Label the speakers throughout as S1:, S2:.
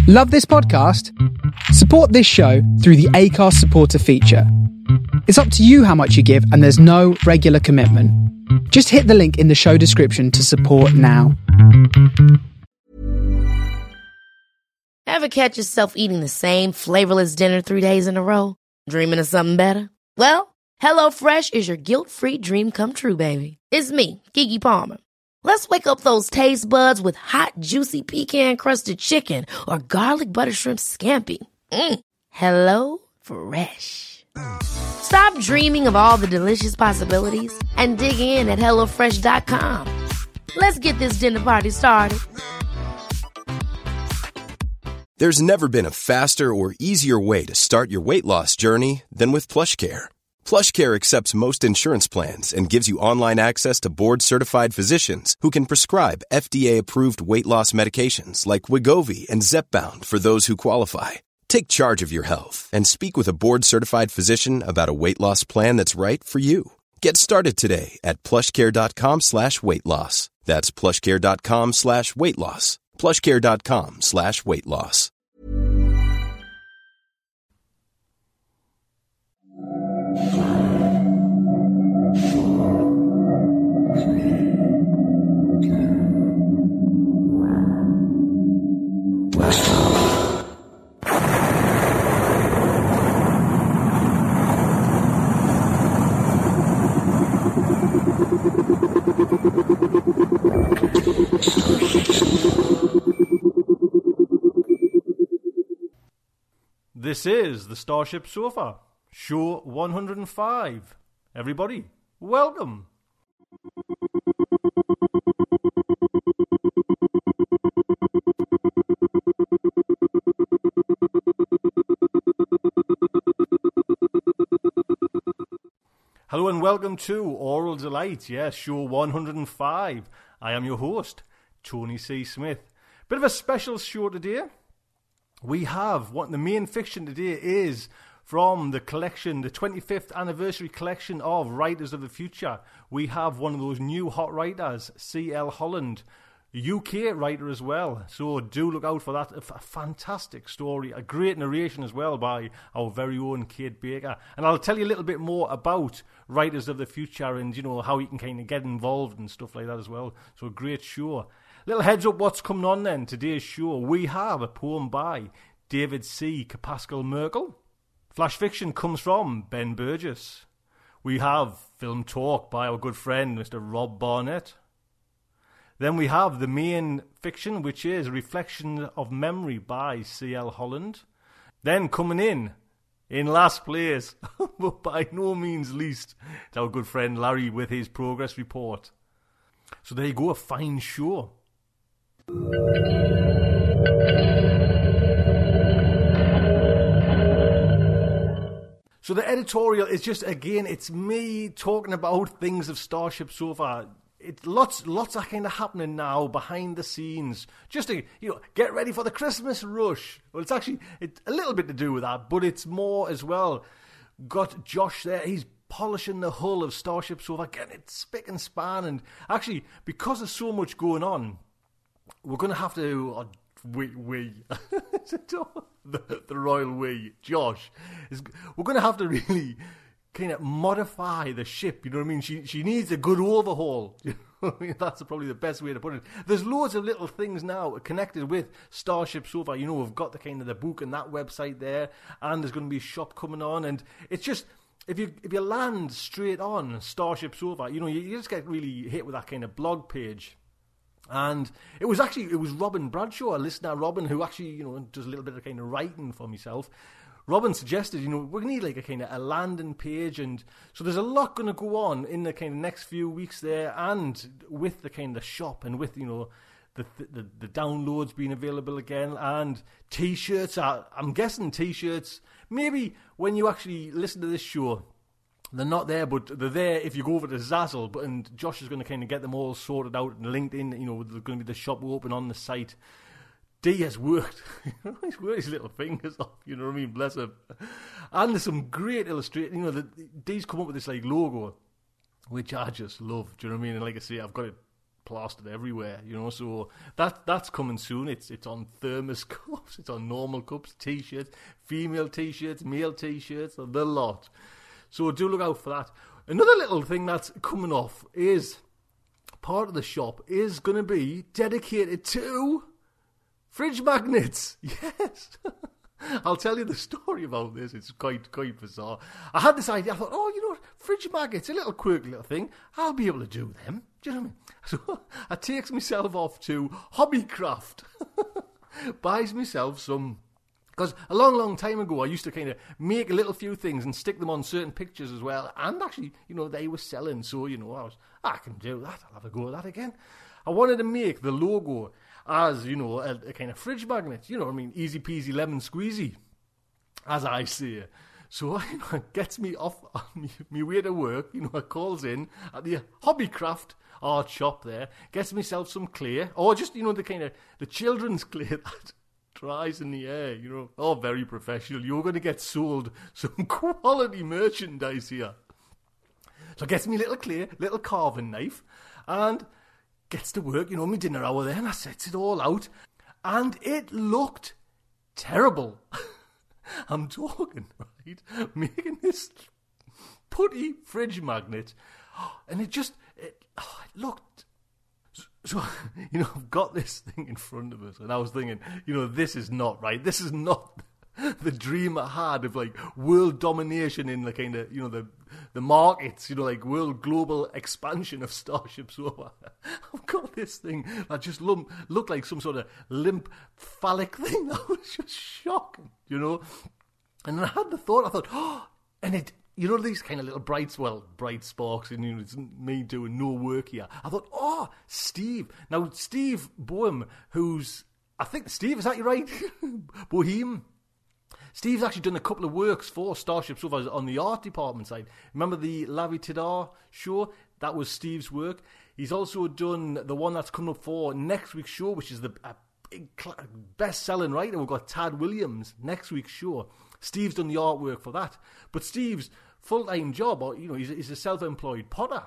S1: Love this podcast? Support this show through the Acast supporter feature. It's up to you how much you give, and there's no regular commitment. Just hit the link in the show description to support now.
S2: Ever catch yourself eating the same flavorless dinner 3 days in a row? Dreaming of something better? Well, HelloFresh is your guilt-free dream come true, baby. It's me, Keke Palmer. Let's wake up those taste buds with hot, juicy pecan-crusted chicken or garlic butter shrimp scampi. Hello Fresh. Stop dreaming of all the delicious possibilities and dig in at HelloFresh.com. Let's get this dinner party started.
S3: There's never been a faster or easier way to start your weight loss journey than with PlushCare. PlushCare accepts most insurance plans and gives you online access to board-certified physicians who can prescribe FDA-approved weight loss medications like Wegovy and Zepbound for those who qualify. Take charge of your health and speak with a board-certified physician about a weight loss plan that's right for you. Get started today at plushcare.com/weight-loss. That's plushcare.com/weight-loss. plushcare.com/weight-loss.
S4: This is the Starship Sofa, show 105. Everybody, welcome. Hello and welcome to Oral Delight, yes, show 105. I am your host, Tony C. Smith. Bit of a special show today. We have, the main fiction today is from the collection, the 25th anniversary collection of Writers of the Future. We have one of those new hot writers, C.L. Holland, UK writer as well. So do look out for that. A fantastic story, a great narration as well by our very own Kate Baker. And I'll tell you a little bit more about Writers of the Future and, you know, how you can kind of get involved and stuff like that as well. So a great show. Little heads up what's coming on then. Today's show, we have a poem by David C. Kapascal Merkel. Flash fiction comes from Ben Burgess. We have film talk by our good friend Mr. Rob Barnett. Then we have the main fiction, which is Reflection of Memory by C.L. Holland. Then coming in last place, but by no means least, it's our good friend Larry with his progress report. So there you go, a fine show. So the editorial is just, again, it's me talking about things of Starship Sofa. Lots are kind of happening now behind the scenes, just to, you know, get ready for the Christmas rush. Well, it's actually a little bit to do with that, but it's more as well. Got Josh there, he's polishing the hull of Starship Sofa, getting it spick and span, and actually, because there's so much going on, we're going to have to, the royal we, Josh, we're going to have to really kind of modify the ship, you know what I mean? She needs a good overhaul. You know what I mean? That's probably the best way to put it. There's loads of little things now connected with Starship Sofa. You know, we've got the kind of the book and that website there, and there's going to be a shop coming on, and it's just, if you land straight on Starship Sofa, you know, you just get really hit with that kind of blog page. And it was Robin Bradshaw, a listener, Robin, who actually, you know, does a little bit of kind of writing for myself. Robin suggested, you know, we need like a kind of a landing page, and so there's a lot going to go on in the kind of next few weeks there, and with the kind of shop, and with, you know, the downloads being available again, and T-shirts. I'm guessing T-shirts, maybe when you actually listen to this show, they're not there, but they're there if you go over to Zazzle. And Josh is going to kind of get them all sorted out and linked in. You know, there's going to be the shop open on the site. D has worked. He's worked his little fingers off, you know what I mean? Bless him. And there's some great illustration. You know, D's come up with this like logo, which I just love. Do you know what I mean? And like I say, I've got it plastered everywhere, you know. So that's coming soon. It's on thermos cups, it's on normal cups, t-shirts, female t-shirts, male t-shirts, the lot. So do look out for that. Another little thing that's coming off is part of the shop is going to be dedicated to fridge magnets. Yes. I'll tell you the story about this. It's quite bizarre. I had this idea. I thought, oh, you know what? Fridge magnets, a little quirky little thing. I'll be able to do them. Do you know what I mean? So I takes myself off to Hobbycraft. Buys myself some... Because a long time ago, I used to kind of make a little few things and stick them on certain pictures as well. And actually, you know, they were selling. So, you know, I can do that. I'll have a go at that again. I wanted to make the logo as, you know, a kind of fridge magnet. You know what I mean? Easy peasy lemon squeezy, as I say. So, you know, it gets me off me way to work. You know, I calls in at the Hobbycraft art shop there, gets myself some clay, or just, you know, the kind of the children's clay that dries in the air, you know. Oh, very professional. You're going to get sold some quality merchandise here. So gets me little clay, little carving knife, and gets to work, you know, my dinner hour there, and I sets it all out, and it looked terrible. I'm talking, right? Making this putty fridge magnet, and it looked... So, you know, I've got this thing in front of us, and I was thinking, you know, this is not right. This is not the dream I had of, like, world domination in the kind of, you know, the markets, you know, like world global expansion of Starship Sofa. I've got this thing that just looked like some sort of limp phallic thing. That was just shocking, you know. And I had the thought, I thought, oh, and it... You know, these kind of little bright sparks, and, you know, it's me doing no work here. I thought, oh, Steve. Now, Steve Boehm, I think, Steve, is that you right? Boehm. Steve's actually done a couple of works for Starship Sofa on the art department side. Remember the Lavi Tidar show? That was Steve's work. He's also done the one that's coming up for next week's show, which is the big best-selling writer. We've got Tad Williams, next week's show. Steve's done the artwork for that. But Steve's full-time job, or, you know, he's a self-employed potter.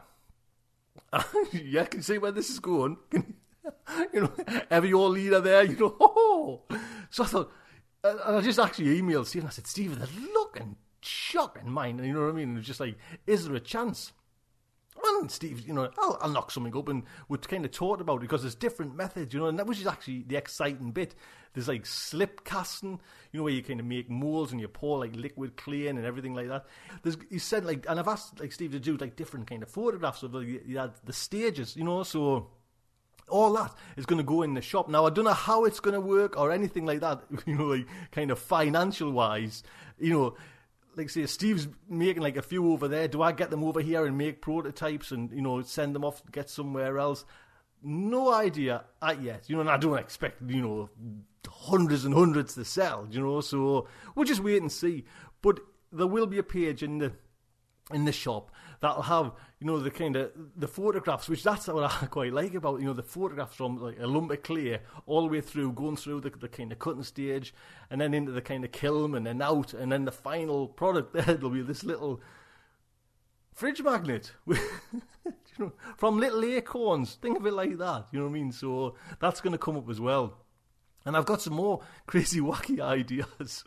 S4: Yeah, can you see where this is going? You know, ever your leader there, you know. Oh. So I thought, and I just actually emailed Steve, and I said, Steve, they're looking shocking, mine. And you know what I mean? It was just like, is there a chance? And Steve, you know, I'll knock something up, and we kind of talked about it because there's different methods, you know, and that was actually the exciting bit. There's like slip casting, you know, where you kind of make molds and you pour like liquid clay in and everything like that. He said, like, and I've asked like Steve to do like different kind of photographs of the stages, you know, so all that is going to go in the shop. Now, I don't know how it's going to work or anything like that, you know, like kind of financial wise, you know. Like, say, Steve's making like a few over there. Do I get them over here and make prototypes and, you know, send them off to get somewhere else? No idea yet. You know, and I don't expect, you know, hundreds and hundreds to sell, you know, so we'll just wait and see. But there will be a page in the shop that'll have, you know, the kind of the photographs, which that's what I quite like about, you know, the photographs from like a lump of clay all the way through, going through the kind of cutting stage, and then into the kind of kiln, and then out, and then the final product there, there'll be this little fridge magnet you know, from little acorns. Think of it like that, you know what I mean? So that's going to come up as well. And I've got some more crazy wacky ideas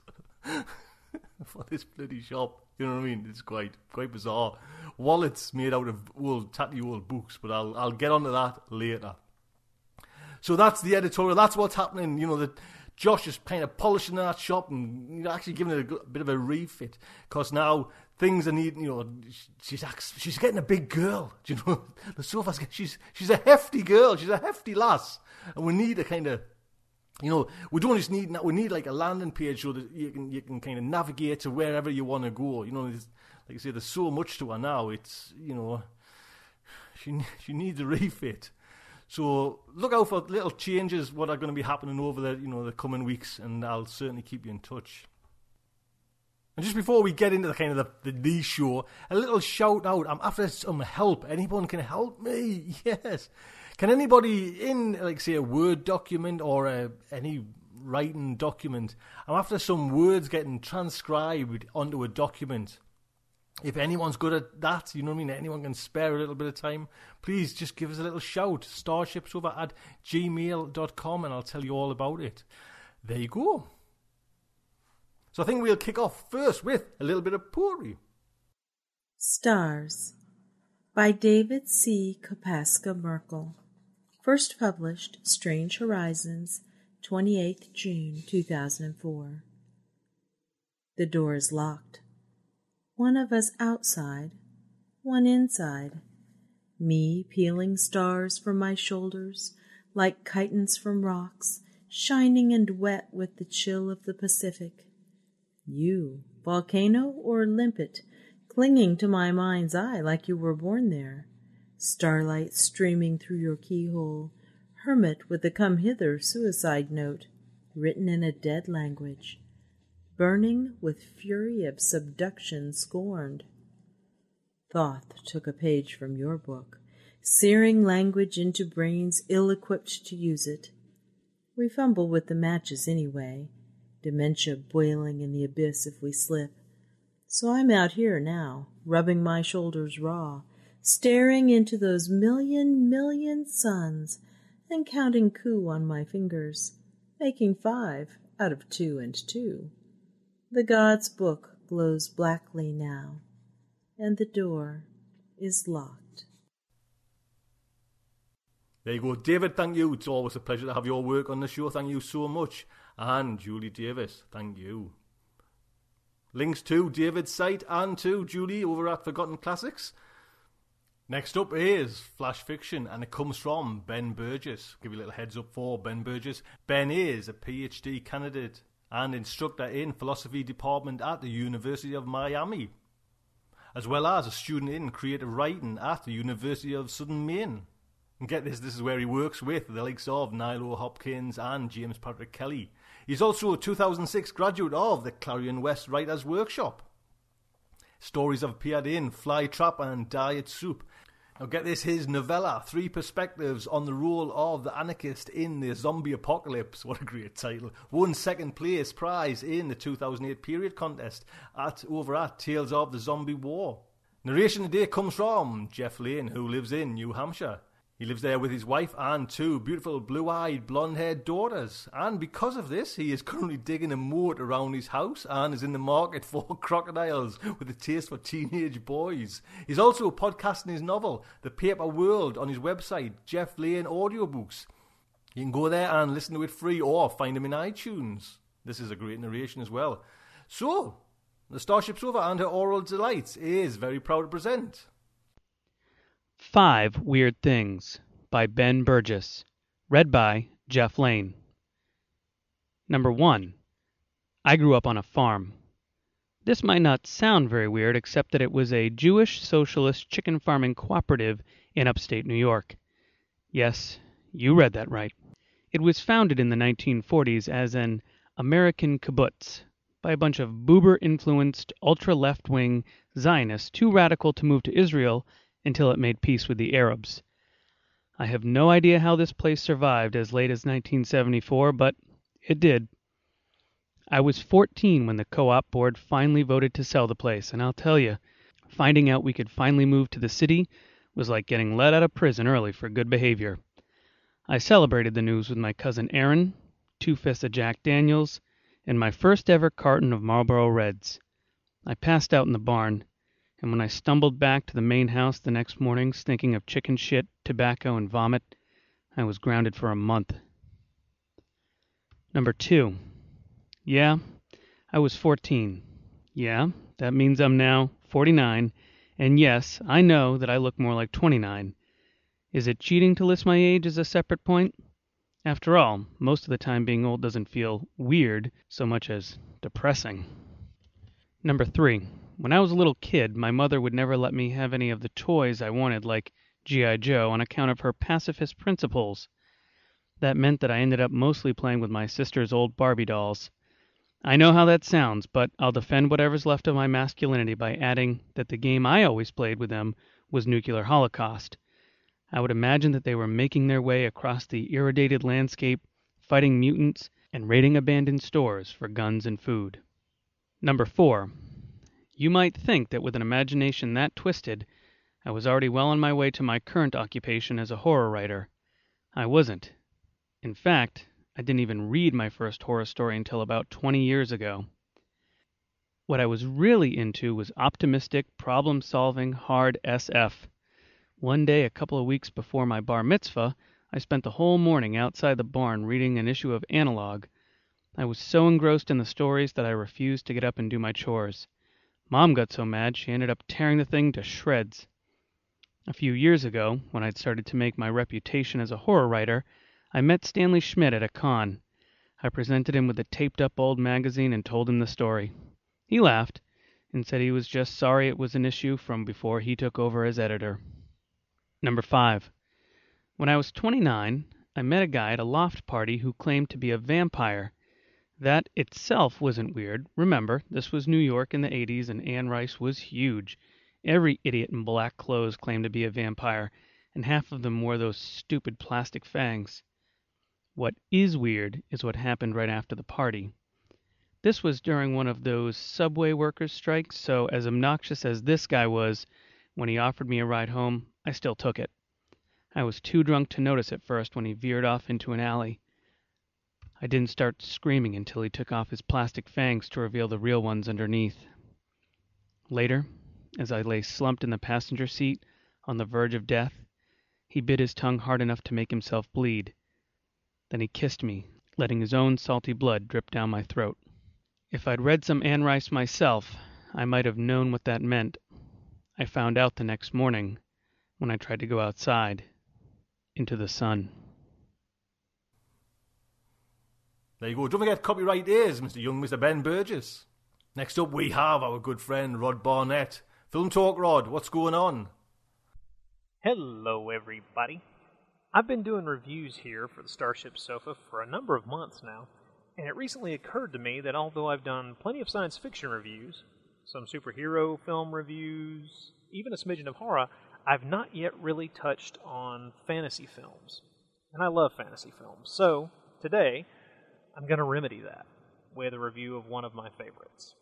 S4: for this bloody shop. You know what I mean? It's quite bizarre. Wallets made out of tatty old books, but I'll get onto that later. So that's the editorial. That's what's happening. You know, that Josh is kind of polishing that shop and, you know, actually giving it a bit of a refit, because now things are needing. You know, she's getting a big girl. Do you know, the sofa's she's a hefty girl. She's a hefty lass, and we need a kind of. You know, we don't just need that. We need like a landing page so that you can kind of navigate to wherever you want to go. You know, like I say, there's so much to her now. It's, you know, she needs a refit. So look out for little changes what are going to be happening over the coming weeks, and I'll certainly keep you in touch. And just before we get into the kind of the show, a little shout out. I'm after some help. Anyone can help me? Yes. Can anybody in, like, say, a Word document or any writing document, I'm after some words getting transcribed onto a document. If anyone's good at that, you know what I mean, anyone can spare a little bit of time, please just give us a little shout. starshipsover@gmail.com and I'll tell you all about it. There you go. So I think we'll kick off first with a little bit of poetry.
S5: Stars by David C. Kopaska Merkel. First published, Strange Horizons, 28th June 2004. The door is locked. One of us outside, one inside. Me peeling stars from my shoulders like chitons from rocks, shining and wet with the chill of the Pacific. You, volcano or limpet, clinging to my mind's eye like you were born there. Starlight streaming through your keyhole, hermit with the come-hither suicide note, written in a dead language. Burning with fury of subduction scorned. Thoth took a page from your book, searing language into brains ill-equipped to use it. We fumble with the matches anyway, dementia boiling in the abyss if we slip. So I'm out here now, rubbing my shoulders raw, staring into those million suns and counting coup on my fingers, making 5 out of 2 and 2. The God's book glows blackly now, and the door is locked.
S4: There you go, David, thank you. It's always a pleasure to have your work on the show. Thank you so much. And Julie Davis, thank you. Links to David's site and to Julie over at Forgotten Classics. Next up is Flash Fiction, and it comes from Ben Burgess. Give you a little heads up for Ben Burgess. Ben is a PhD candidate and instructor in philosophy department at the University of Miami, as well as a student in creative writing at the University of Southern Maine. And get this is where he works with the likes of Nilo Hopkins and James Patrick Kelly. He's also a 2006 graduate of the Clarion West Writers' Workshop. Stories have appeared in Fly Trap and Diet Soup. Now get this, his novella, 3 Perspectives on the Role of the Anarchist in the Zombie Apocalypse, what a great title, won 2nd place prize in the 2008 period contest over at Tales of the Zombie War. Narration today comes from Jeff Lane, who lives in New Hampshire. He lives there with his wife and 2 beautiful blue-eyed, blonde-haired daughters. And because of this, he is currently digging a moat around his house and is in the market for crocodiles with a taste for teenage boys. He's also podcasting his novel, The Paper World, on his website, Jeff Lane Audiobooks. You can go there and listen to it free or find him in iTunes. This is a great narration as well. So, the Starship Sofa and her Oral Delights is very proud to present
S6: 5 Weird Things by Ben Burgess. Read by Jeff Lane. Number 1. I grew up on a farm. This might not sound very weird, except that it was a Jewish socialist chicken farming cooperative in upstate New York. Yes, you read that right. It was founded in the 1940s as an American kibbutz by a bunch of Buber-influenced, ultra-left-wing Zionists too radical to move to Israel until it made peace with the Arabs. I have no idea how this place survived as late as 1974, but it did. I was 14 when the co-op board finally voted to sell the place, and I'll tell you, finding out we could finally move to the city was like getting let out of prison early for good behavior. I celebrated the news with my cousin Aaron, 2 fists of Jack Daniels, and my first ever carton of Marlboro Reds. I passed out in the barn, and when I stumbled back to the main house the next morning stinking of chicken shit, tobacco, and vomit, I was grounded for a month. Number 2. Yeah, I was 14. Yeah, that means I'm now 49, and yes, I know that I look more like 29. Is it cheating to list my age as a separate point? After all, most of the time being old doesn't feel weird so much as depressing. Number 3. When I was a little kid, my mother would never let me have any of the toys I wanted, like G.I. Joe, on account of her pacifist principles. That meant that I ended up mostly playing with my sister's old Barbie dolls. I know how that sounds, but I'll defend whatever's left of my masculinity by adding that the game I always played with them was Nuclear Holocaust. I would imagine that they were making their way across the irradiated landscape, fighting mutants, and raiding abandoned stores for guns and food. Number 4. You might think that with an imagination that twisted, I was already well on my way to my current occupation as a horror writer. I wasn't. In fact, I didn't even read my first horror story until about 20 years ago. What I was really into was optimistic, problem-solving, hard SF. One day, a couple of weeks before my bar mitzvah, I spent the whole morning outside the barn reading an issue of Analog. I was so engrossed in the stories that I refused to get up and do my chores. Mom got so mad she ended up tearing the thing to shreds. A few years ago, when I'd started to make my reputation as a horror writer, I met Stanley Schmidt at a con. I presented him with a taped-up old magazine and told him the story. He laughed and said he was just sorry it was an issue from before he took over as editor. Number 5. When I was 29, I met a guy at a loft party who claimed to be a vampire. That itself wasn't weird. Remember, this was New York in the 80s and Anne Rice was huge. Every idiot in black clothes claimed to be a vampire, and half of them wore those stupid plastic fangs. What is weird is what happened right after the party. This was during one of those subway workers' strikes, so as obnoxious as this guy was, when he offered me a ride home, I still took it. I was too drunk to notice at first when he veered off into an alley. I didn't start screaming until he took off his plastic fangs to reveal the real ones underneath. Later, as I lay slumped in the passenger seat, on the verge of death, he bit his tongue hard enough to make himself bleed. Then he kissed me, letting his own salty blood drip down my throat. If I'd read some Anne Rice myself, I might have known what that meant. I found out the next morning when I tried to go outside into the sun.
S4: There you go. Don't forget copyright is Mr. Young, Mr. Ben Burgess. Next up we have our good friend Rod Barnett. Film Talk Rod, what's going on?
S7: Hello everybody. I've been doing reviews here for the Starship Sofa for a number of months now, and it recently occurred to me that although I've done plenty of science fiction reviews, some superhero film reviews, even a smidgen of horror, I've not yet really touched on fantasy films. And I love fantasy films, so today I'm going to remedy that with a review of one of my favorites.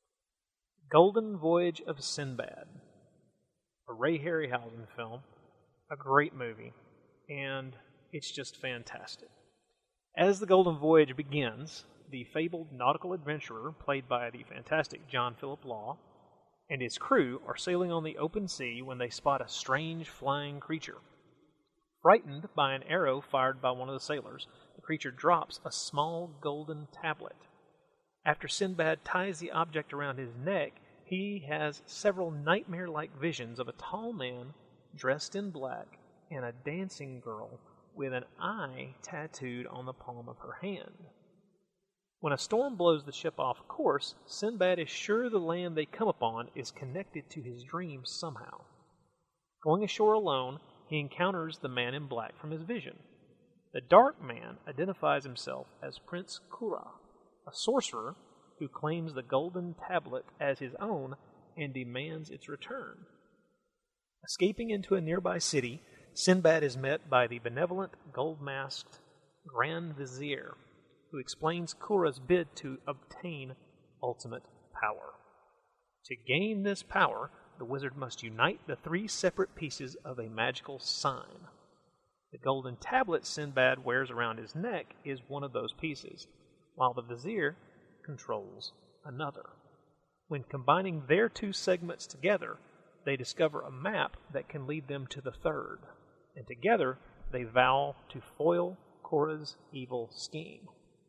S7: Golden Voyage of Sinbad, a Ray Harryhausen film, a great movie, and it's just fantastic. As the Golden Voyage begins, the fabled nautical adventurer, played by the fantastic John Philip Law, and his crew are sailing on the open sea when they spot a strange flying creature. Frightened by an arrow fired by one of the sailors, the creature drops a small golden tablet. After Sinbad ties the object around his neck, he has several nightmare-like visions of a tall man dressed in black and a dancing girl with an eye tattooed on the palm of her hand. When a storm blows the ship off course, Sinbad is sure the land they come upon is connected to his dreams somehow. Going ashore alone, he encounters the man in black from his vision. The dark man identifies himself as Prince Kura, a sorcerer who claims the golden tablet as his own and demands its return. Escaping into a nearby city, Sinbad is met by the benevolent, gold-masked Grand Vizier, who explains Kura's bid to obtain ultimate power. To gain this power, the wizard must unite the 3 separate pieces of a magical sign. The golden tablet Sinbad wears around his neck is one of those pieces, while the Vizier controls another. When combining their 2 segments together, they discover a map that can lead them to the third, and together they vow to foil Kura's evil scheme.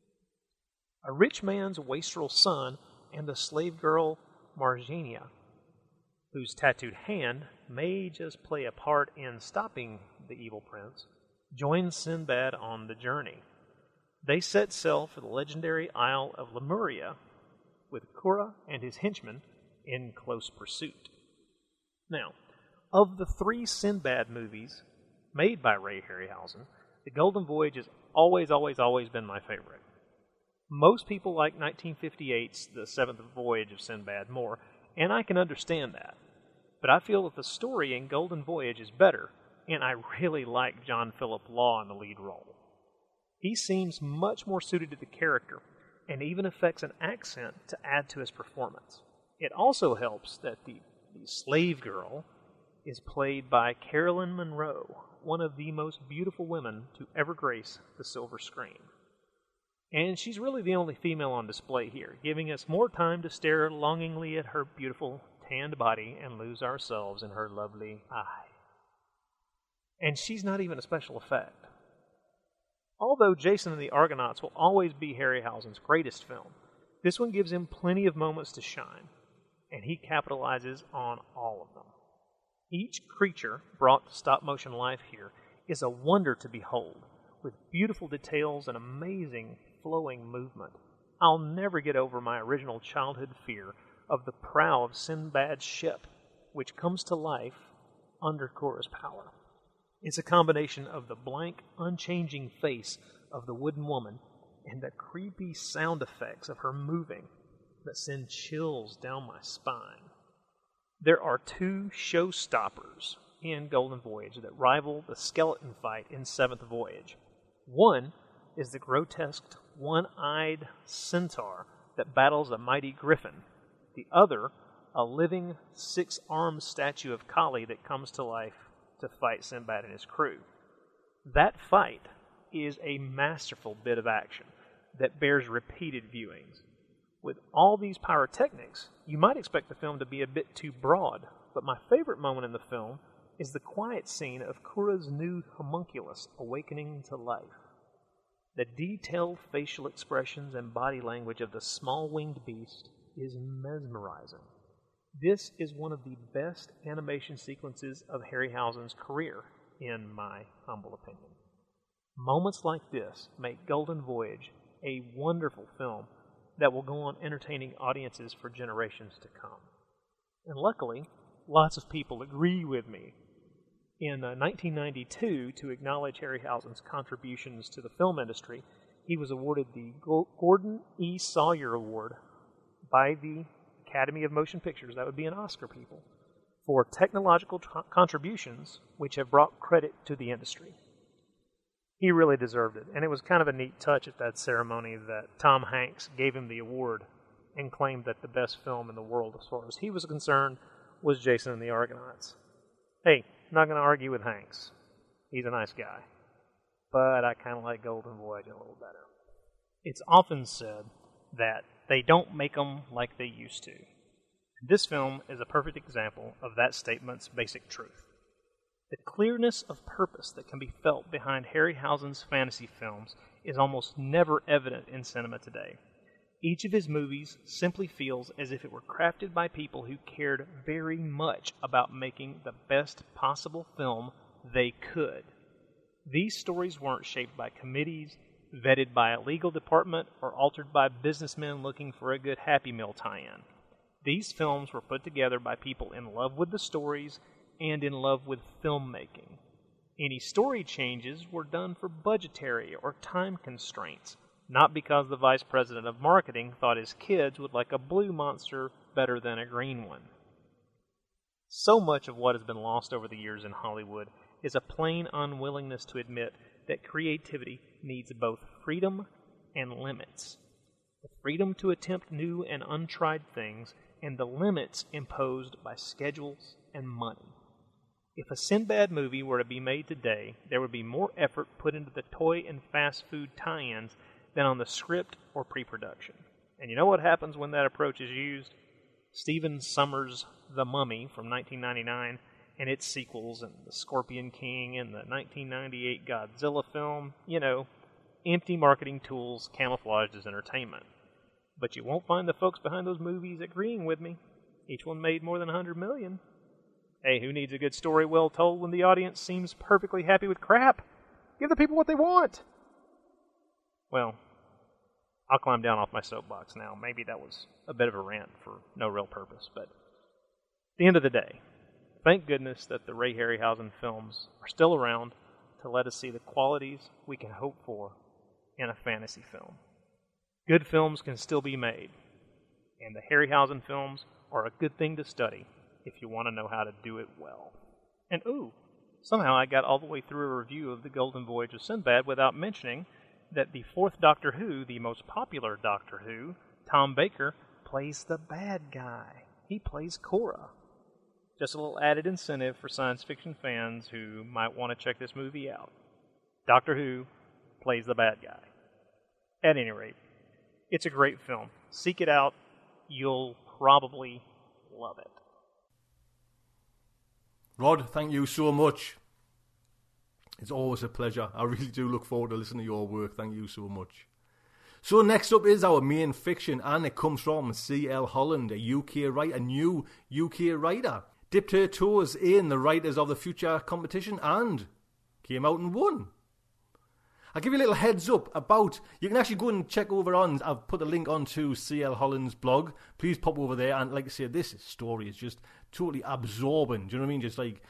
S7: A rich man's wastrel son and the slave girl Marjania, whose tattooed hand may just play a part in stopping the evil prince, join Sinbad on the journey. They set sail for the legendary Isle of Lemuria, with Kura and his henchmen in close pursuit. Now, of the 3 Sinbad movies made by Ray Harryhausen, The Golden Voyage has always been my favorite. Most people like 1958's The Seventh Voyage of Sinbad more, and I can understand that. But I feel that the story in Golden Voyage is better, and I really like John Philip Law in the lead role. He seems much more suited to the character, and even affects an accent to add to his performance. It also helps that the slave girl is played by Carolyn Monroe, one of the most beautiful women to ever grace the silver screen. And she's really the only female on display here, giving us more time to stare longingly at her beautiful tanned body and lose ourselves in her lovely eye. And she's not even a special effect. Although Jason and the Argonauts will always be Harryhausen's greatest film, this one gives him plenty of moments to shine, and he capitalizes on all of them. Each creature brought to stop-motion life here is a wonder to behold, with beautiful details and amazing flowing movement. I'll never get over my original childhood fear of the prow of Sinbad's ship, which comes to life under Korra's power. It's a combination of the blank, unchanging face of the wooden woman and the creepy sound effects of her moving that send chills down my spine. There are two showstoppers in Golden Voyage that rival the skeleton fight in Seventh Voyage. One is the grotesque one-eyed centaur that battles a mighty griffin. The other, a living six-armed statue of Kali that comes to life to fight Sinbad and his crew. That fight is a masterful bit of action that bears repeated viewings. With all these pyrotechnics, you might expect the film to be a bit too broad, but my favorite moment in the film is the quiet scene of Korra's new homunculus awakening to life. The detailed facial expressions and body language of the small-winged beast is mesmerizing. This is one of the best animation sequences of Harryhausen's career, in my humble opinion. Moments like this make Golden Voyage a wonderful film that will go on entertaining audiences for generations to come. And luckily, lots of people agree with me. In 1992, to acknowledge Harryhausen's contributions to the film industry, he was awarded the Gordon E. Sawyer Award by the Academy of Motion Pictures, that would be an Oscar, people, for technological contributions which have brought credit to the industry. He really deserved it, and it was kind of a neat touch at that ceremony that Tom Hanks gave him the award and claimed that the best film in the world, as far as he was concerned, was Jason and the Argonauts. Hey, not going to argue with Hanks. He's a nice guy. But I kind of like Golden Voyage a little better. It's often said that they don't make them like they used to. This film is a perfect example of that statement's basic truth. The clearness of purpose that can be felt behind Harryhausen's fantasy films is almost never evident in cinema today. Each of his movies simply feels as if it were crafted by people who cared very much about making the best possible film they could. These stories weren't shaped by committees, vetted by a legal department, or altered by businessmen looking for a good Happy Meal tie-in. These films were put together by people in love with the stories and in love with filmmaking. Any story changes were done for budgetary or time constraints, not because the vice president of marketing thought his kids would like a blue monster better than a green one. So much of what has been lost over the years in Hollywood is a plain unwillingness to admit that creativity needs both freedom and limits. The freedom to attempt new and untried things, and the limits imposed by schedules and money. If a Sinbad movie were to be made today, there would be more effort put into the toy and fast food tie-ins than on the script or pre-production. And you know what happens when that approach is used? Stephen Sommers' The Mummy from 1999 and its sequels, and The Scorpion King and the 1998 Godzilla film, empty marketing tools camouflaged as entertainment. But you won't find the folks behind those movies agreeing with me. Each one made more than $100 million. Hey, who needs a good story well told when the audience seems perfectly happy with crap? Give the people what they want. Well, I'll climb down off my soapbox now. Maybe that was a bit of a rant for no real purpose, but at the end of the day, thank goodness that the Ray Harryhausen films are still around to let us see the qualities we can hope for in a fantasy film. Good films can still be made, and the Harryhausen films are a good thing to study if you want to know how to do it well. And somehow I got all the way through a review of The Golden Voyage of Sinbad without mentioning that the fourth Doctor Who, the most popular Doctor Who, Tom Baker, plays the bad guy. he plays Korra. Just a little added incentive for science fiction fans who might want to check this movie out. Doctor Who plays the bad guy. At any rate, it's a great film. Seek it out. You'll probably love it.
S4: Rod, thank you so much. It's always a pleasure. I really do look forward to listening to your work. Thank you so much. So next up is our main fiction, and it comes from C.L. Holland, a new UK writer. Dipped her toes in the Writers of the Future competition and came out and won. I'll give you a little heads up about, you can actually go and check over on, I've put a link onto C.L. Holland's blog. Please pop over there, and like I say, this story is just totally absorbing. Do you know what I mean? Just like,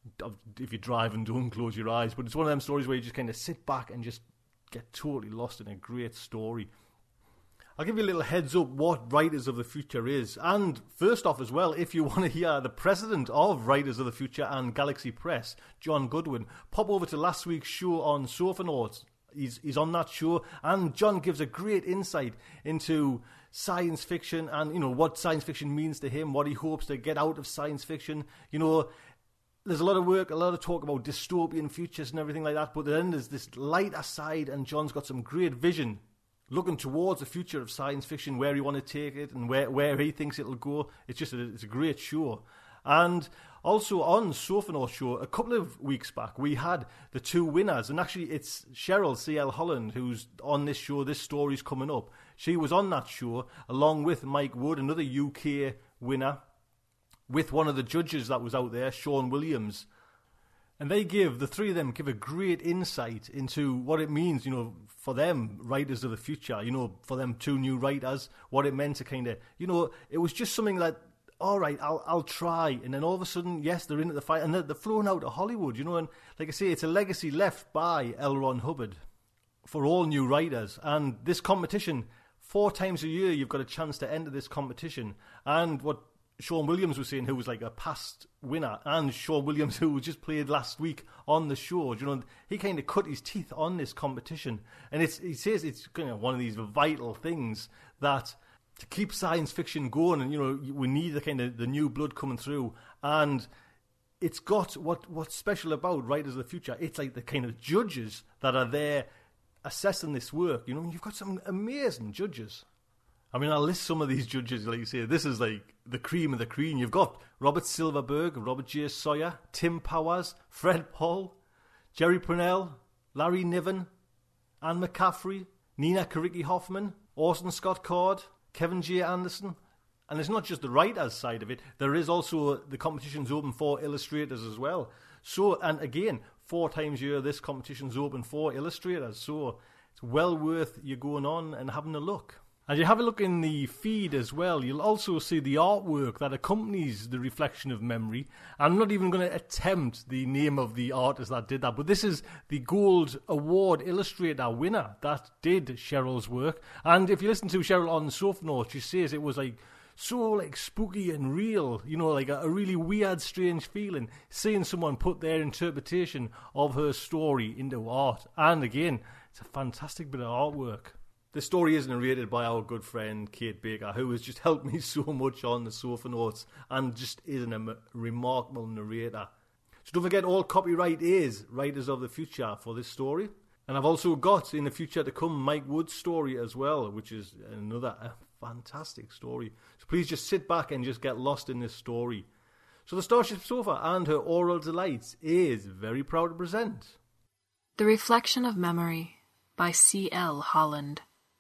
S4: if you're driving, don't close your eyes. But it's one of them stories where you just kind of sit back and just get totally lost in a great story. I'll give you a little heads up what Writers of the Future is. And first off as well, if you want to hear the president of Writers of the Future and Galaxy Press, John Goodwin, pop over to last week's show on Sofa Notes. He's on that show, and John gives a great insight into science fiction and, you know, what science fiction means to him, what he hopes to get out of science fiction. You know, there's a lot of work, a lot of talk about dystopian futures and everything like that, but then there's this lighter side, and John's got some great vision looking towards the future of science fiction, where he want to take it and where he thinks it'll go. It's a great show. And also on Sofa Notes show, a couple of weeks back, we had the two winners. And actually, it's Cheryl C.L. Holland who's on this show. This story's coming up. She was on that show along with Mike Wood, another UK winner, with one of the judges that was out there, Sean Williams. And the three of them give a great insight into what it means, you know, for them, Writers of the Future, you know, for them two new writers, what it meant to kind of, you know, it was just something that, all right, I'll try. And then all of a sudden, yes, they're into the fight, and they're flown out to Hollywood, you know. And like I say, it's a legacy left by L. Ron Hubbard for all new writers. And this competition, 4 times a year, you've got a chance to enter this competition. And what Sean Williams was saying, who was like a past winner, and Sean Williams, who just played last week on the show, you know, he kind of cut his teeth on this competition. And he says it's kind of one of these vital things that to keep science fiction going, and, you know, we need the new blood coming through. And it's got what's special about Writers of the Future. It's like the kind of judges that are there assessing this work. You know, you've got some amazing judges. I mean, I'll list some of these judges, like you say. This is like the cream of the cream. You've got Robert Silverberg, Robert J. Sawyer, Tim Powers, Fred Paul, Jerry Pournelle, Larry Niven, Anne McCaffrey, Nina Karicki Hoffman, Orson Scott Card, Kevin J. Anderson. And it's not just the writers side of it. There is also the competition's open for illustrators as well. So, and again, 4 times a year, this competition's open for illustrators. So it's well worth you going on and having a look. As you have a look in the feed as well, you'll also see the artwork that accompanies the Reflection of Memory. I'm not even going to attempt the name of the artist that did that, but this is the Gold Award Illustrator winner that did Cheryl's work. And if you listen to Cheryl on Sofa Notes, she says it was like so like spooky and real, you know, like a really weird, strange feeling, seeing someone put their interpretation of her story into art. And again, it's a fantastic bit of artwork. The story is narrated by our good friend Kate Baker, who has just helped me so much on the Sofa Notes and just is a remarkable narrator. So don't forget, all copyright is Writers of the Future for this story. And I've also got, in the future to come, Mike Wood's story as well, which is another fantastic story. So please just sit back and just get lost in this story. So the Starship Sofa and her Aural Delights is very proud to present
S8: The Reflection of Memory by C.L. Holland,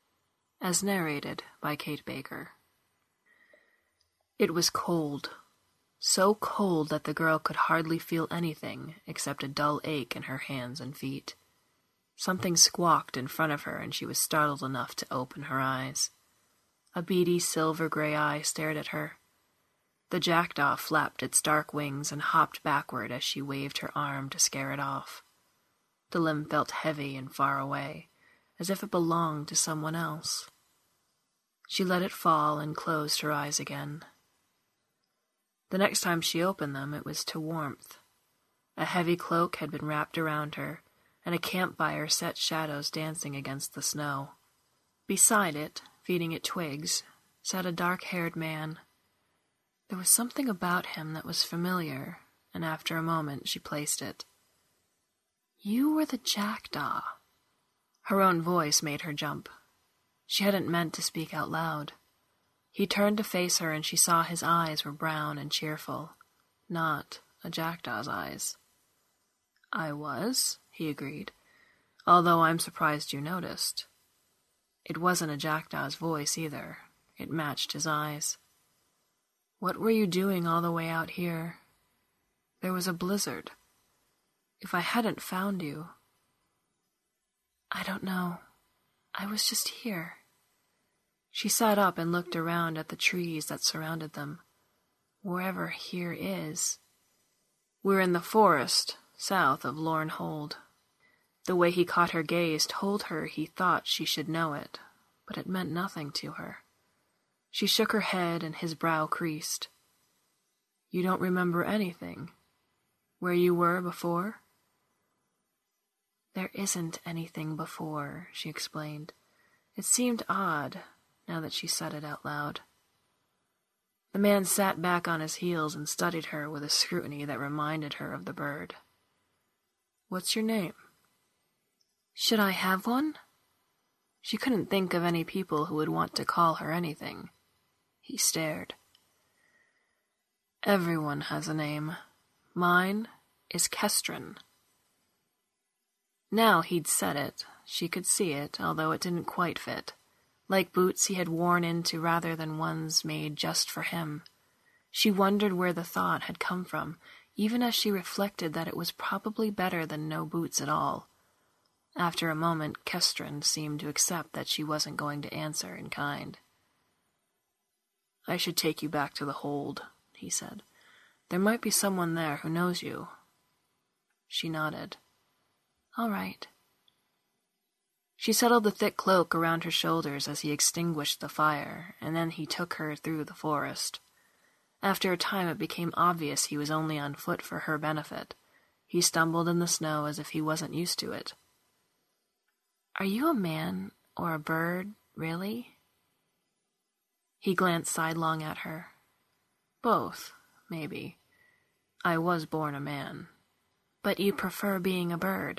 S8: as narrated by Kate Baker. It was cold, so cold that the girl could hardly feel anything except a dull ache in her hands and feet. Something squawked in front of her, and she was startled enough to open her eyes. A beady silver-gray eye stared at her. The jackdaw flapped its dark wings and hopped backward as she waved her arm to scare it off. The limb felt heavy and far away, as if it belonged to someone else. She let it fall and closed her eyes again. The next time she opened them, it was to warmth. A heavy cloak had been wrapped around her, and a campfire set shadows dancing against the snow. Beside it, feeding it twigs, sat a dark-haired man. There was something about him that was familiar, and after a moment she placed it. You were the jackdaw. Her own voice made her jump. She hadn't meant to speak out loud. He turned to face her, and she saw his eyes were brown and cheerful, not a jackdaw's eyes. I was, he agreed, although I'm surprised you noticed. It wasn't a jackdaw's voice either. It matched his eyes. What were you doing all the way out here? There was a blizzard. If I hadn't found you... I don't know. I was just here. She sat up and looked around at the trees that surrounded them. Wherever here is. We're in the forest, south of Lorne Hold. The way he caught her gaze told her he thought she should know it, but it meant nothing to her. She shook her head and his brow creased. You don't remember anything? Where you were before? There isn't anything before, she explained. It seemed odd, now that she said it out loud. The man sat back on his heels and studied her with a scrutiny that reminded her of the bird. What's your name? Should I have one? She couldn't think of any people who would want to call her anything. He stared. Everyone has a name. Mine is Kestrin. Now he'd said it, she could see it, although it didn't quite fit. Like boots he had worn into rather than ones made just for him. She wondered where the thought had come from, even as she reflected that it was probably better than no boots at all. After a moment, Kestrin seemed to accept that she wasn't going to answer in kind. I should take you back to the hold, he said. There might be someone there who knows you. She nodded. All right. She settled the thick cloak around her shoulders as he extinguished the fire, and then he took her through the forest. After a time it became obvious he was only on foot for her benefit. He stumbled in the snow as if he wasn't used to it. Are you a man or a bird, really? He glanced sidelong at her. Both, maybe. I was born a man. But you prefer being a bird.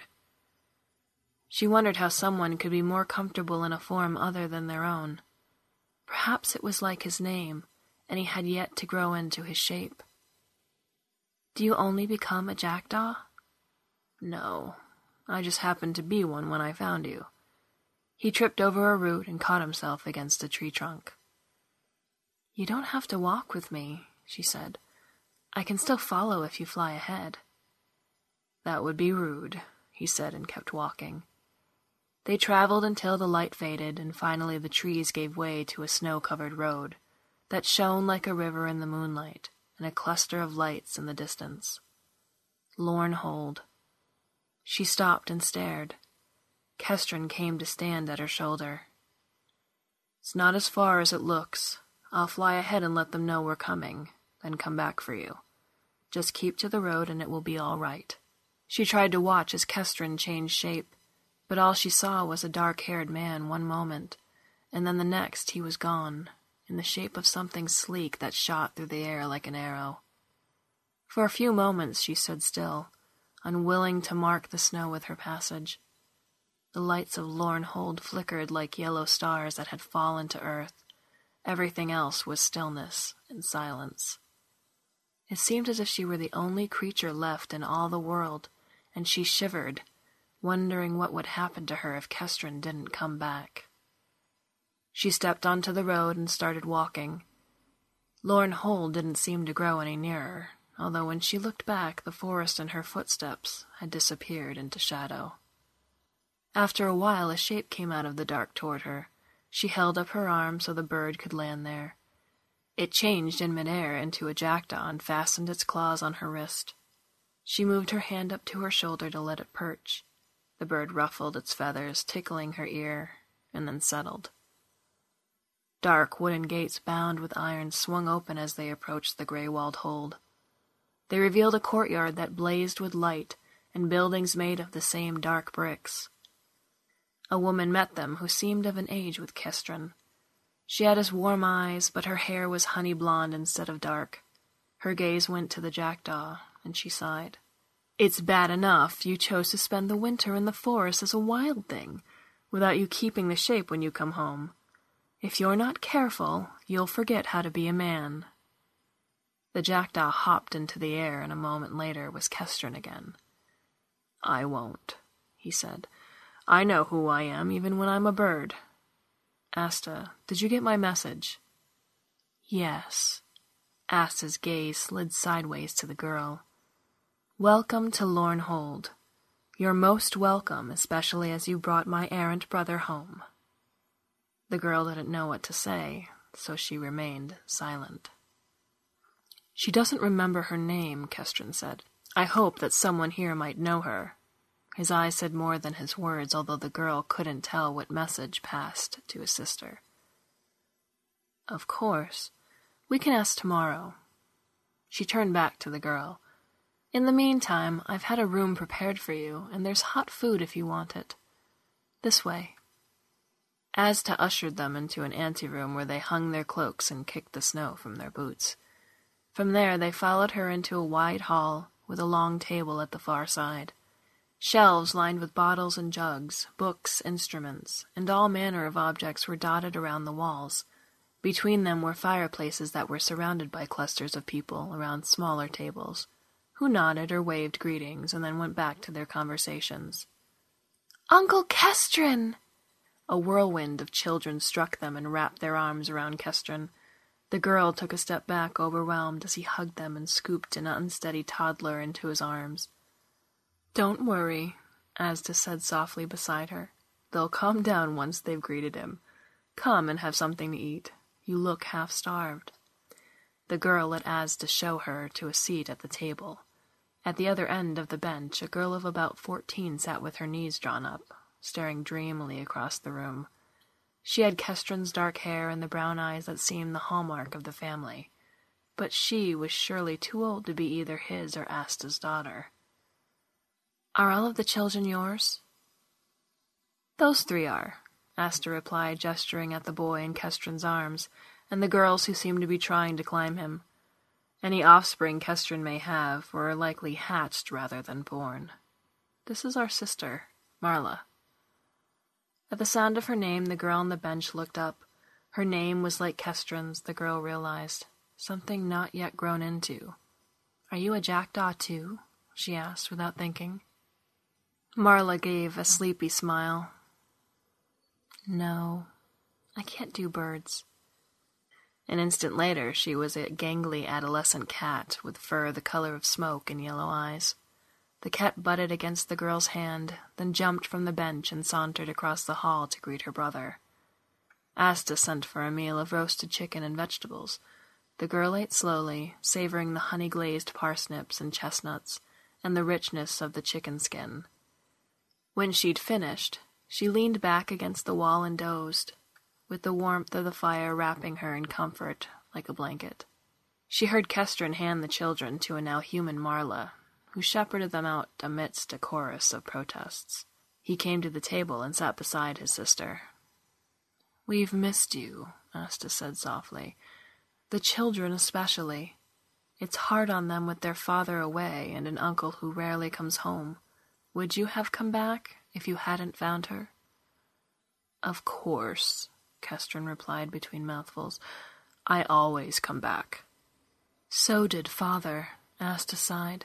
S8: She wondered how someone could be more comfortable in a form other than their own. Perhaps it was like his name, and he had yet to grow into his shape. Do you only become a jackdaw? No, I just happened to be one when I found you. He tripped over a root and caught himself against a tree trunk. You don't have to walk with me, she said. I can still follow if you fly ahead. That would be rude, he said and kept walking. They traveled until the light faded, and finally the trees gave way to a snow-covered road that shone like a river in the moonlight, and a cluster of lights in the distance. Lorne Hold. She stopped and stared. Kestrin came to stand at her shoulder. It's not as far as it looks. I'll fly ahead and let them know we're coming, then come back for you. Just keep to the road and it will be all right. She tried to watch as Kestrin changed shape, but all she saw was a dark-haired man one moment, and then the next he was gone, in the shape of something sleek that shot through the air like an arrow. For a few moments she stood still, unwilling to mark the snow with her passage. The lights of Lorne Hold flickered like yellow stars that had fallen to earth. Everything else was stillness and silence. It seemed as if she were the only creature left in all the world, and she shivered, wondering what would happen to her if Kestrin didn't come back. She stepped onto the road and started walking. Lorne Hold didn't seem to grow any nearer, although when she looked back, the forest and her footsteps had disappeared into shadow. After a while, a shape came out of the dark toward her. She held up her arm so the bird could land there. It changed in midair into a jackdaw and fastened its claws on her wrist. She moved her hand up to her shoulder to let it perch. The bird ruffled its feathers, tickling her ear, and then settled. Dark wooden gates bound with iron swung open as they approached the gray-walled hold. They revealed a courtyard that blazed with light and buildings made of the same dark bricks. A woman met them who seemed of an age with Kestrin. She had his warm eyes, but her hair was honey blonde instead of dark. Her gaze went to the jackdaw, and she sighed. It's bad enough you chose to spend the winter in the forest as a wild thing, without you keeping the shape when you come home. If you're not careful, you'll forget how to be a man. The jackdaw hopped into the air, and a moment later was Kestrin again. I won't, he said. I know who I am, even when I'm a bird. Asta, did you get my message? Yes. Asta's gaze slid sideways to the girl. Welcome to Lornhold. You're most welcome, especially as you brought my errant brother home. The girl didn't know what to say, so she remained silent. She doesn't remember her name, Kestrin said. I hope that someone here might know her. His eyes said more than his words, although the girl couldn't tell what message passed to his sister. Of course. We can ask tomorrow. She turned back to the girl. In the meantime, I've had a room prepared for you, and there's hot food if you want it. This way. Asta ushered them into an anteroom where they hung their cloaks and kicked the snow from their boots. From there they followed her into a wide hall with a long table at the far side. Shelves lined with bottles and jugs, books, instruments, and all manner of objects were dotted around the walls. Between them were fireplaces that were surrounded by clusters of people around smaller tables, who nodded or waved greetings and then went back to their conversations. Uncle Kestrin! A whirlwind of children struck them and wrapped their arms around Kestrin. The girl took a step back, overwhelmed, as he hugged them and scooped an unsteady toddler into his arms. Don't worry, Asta said softly beside her. They'll calm down once they've greeted him. Come and have something to eat. You look half-starved. The girl let Asta show her to a seat at the table. At the other end of the bench, a girl of about 14 sat with her knees drawn up, staring dreamily across the room. She had Kestrin's dark hair and the brown eyes that seemed the hallmark of the family, but she was surely too old to be either his or Asta's daughter. Are all of the children yours? Those 3 are, Asta replied, gesturing at the boy in Kestrin's arms, and the girls who seemed to be trying to climb him. Any offspring Kestrin may have were likely hatched rather than born. This is our sister, Marla. At the sound of her name, the girl on the bench looked up. Her name was like Kestrin's, the girl realized. Something not yet grown into. Are you a jackdaw too? She asked without thinking. Marla gave a sleepy smile. No, I can't do birds. An instant later, she was a gangly adolescent cat with fur the color of smoke and yellow eyes. The cat butted against the girl's hand, then jumped from the bench and sauntered across the hall to greet her brother. Asta sent for a meal of roasted chicken and vegetables. The girl ate slowly, savoring the honey-glazed parsnips and chestnuts, and the richness of the chicken skin. When she'd finished, she leaned back against the wall and dozed, with the warmth of the fire wrapping her in comfort like a blanket. She heard Kestrin hand the children to a now human Marla, who shepherded them out amidst a chorus of protests. He came to the table and sat beside his sister. We've missed you, Asta said softly. The children especially. It's hard on them with their father away and an uncle who rarely comes home. Would you have come back if you hadn't found her? Of course, Kestrin replied between mouthfuls. I always come back. So did father, Asta sighed.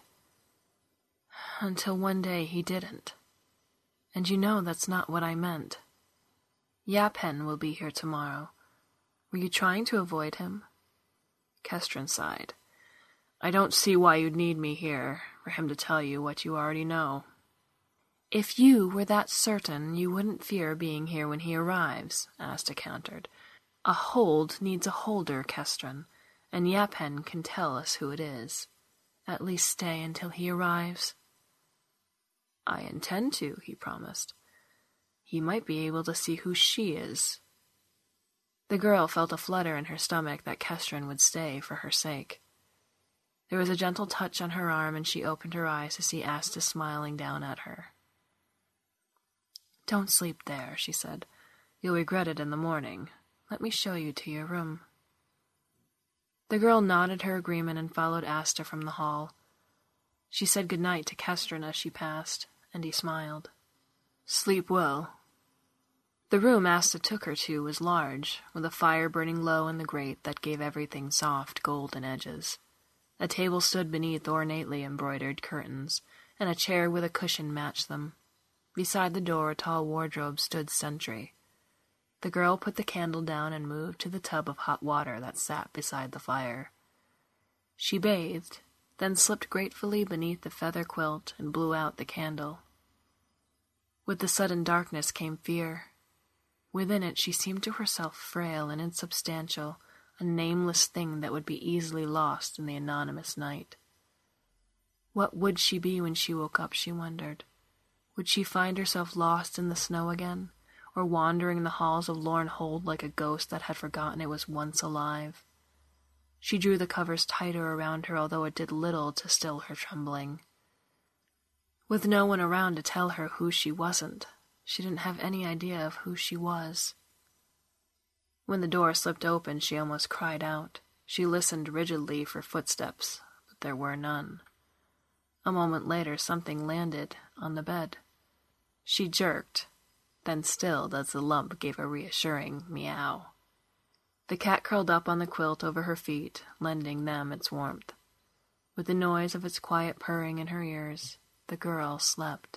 S8: Until one day he didn't. And you know that's not what I meant. Yapen will be here tomorrow. Were you trying to avoid him? Kestrin sighed. I don't see why you'd need me here, for him to tell you what you already know. If you were that certain, you wouldn't fear being here when he arrives, Asta countered. A hold needs a holder, Kestrin, and Yapen can tell us who it is. At least stay until he arrives. I intend to, he promised. He might be able to see who she is. The girl felt a flutter in her stomach that Kestrin would stay for her sake. There was a gentle touch on her arm, and she opened her eyes to see Asta smiling down at her. Don't sleep there, she said. You'll regret it in the morning. Let me show you to your room." The girl nodded her agreement and followed Asta from the hall. She said good night to Kestrin as she passed, and he smiled. "Sleep well." The room Asta took her to was large, with a fire burning low in the grate that gave everything soft golden edges. A table stood beneath ornately embroidered curtains, and a chair with a cushion matched them. Beside the door a tall wardrobe stood sentry. The girl put the candle down and moved to the tub of hot water that sat beside the fire. She bathed, then slipped gratefully beneath the feather quilt and blew out the candle. With the sudden darkness came fear. Within it she seemed to herself frail and insubstantial, a nameless thing that would be easily lost in the anonymous night. What would she be when she woke up, she wondered. Would she find herself lost in the snow again, or wandering the halls of Lorne Hold like a ghost that had forgotten it was once alive? She drew the covers tighter around her, although it did little to still her trembling. With no one around to tell her who she wasn't, she didn't have any idea of who she was. When the door slipped open, she almost cried out. She listened rigidly for footsteps, but there were none. A moment later, something landed on the bed. She jerked, then stilled as the lump gave a reassuring meow. The cat curled up on the quilt over her feet, lending them its warmth. With the noise of its quiet purring in her ears, the girl slept.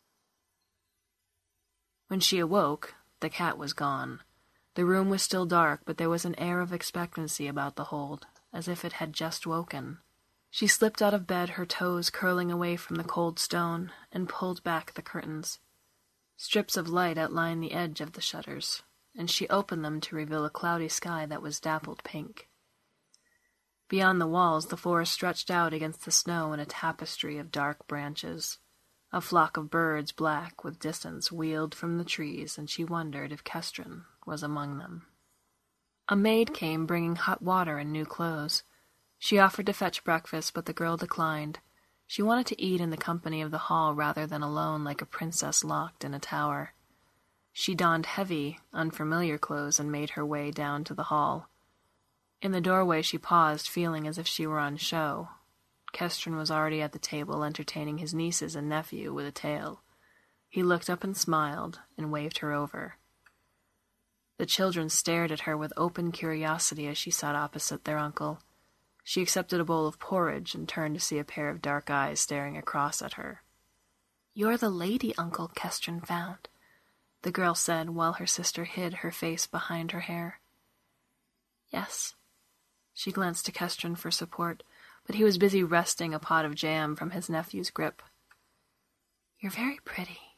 S8: When she awoke, the cat was gone. The room was still dark, but there was an air of expectancy about the Hold, as if it had just woken. She slipped out of bed, her toes curling away from the cold stone, and pulled back the curtains. Strips of light outlined the edge of the shutters, and she opened them to reveal a cloudy sky that was dappled pink. Beyond the walls, the forest stretched out against the snow in a tapestry of dark branches. A flock of birds, black with distance, wheeled from the trees, and she wondered if Kestrin was among them. A maid came bringing hot water and new clothes. She offered to fetch breakfast, but the girl declined. She wanted to eat in the company of the hall rather than alone like a princess locked in a tower. She donned heavy, unfamiliar clothes and made her way down to the hall. In the doorway she paused, feeling as if she were on show. Kestrin was already at the table entertaining his nieces and nephew with a tale. He looked up and smiled and waved her over. The children stared at her with open curiosity as she sat opposite their uncle. She accepted a bowl of porridge and turned to see a pair of dark eyes staring across at her. "You're the lady Uncle Kestrin found," the girl said while her sister hid her face behind her hair. "Yes." She glanced to Kestrin for support, but he was busy wresting a pot of jam from his nephew's grip. "You're very pretty."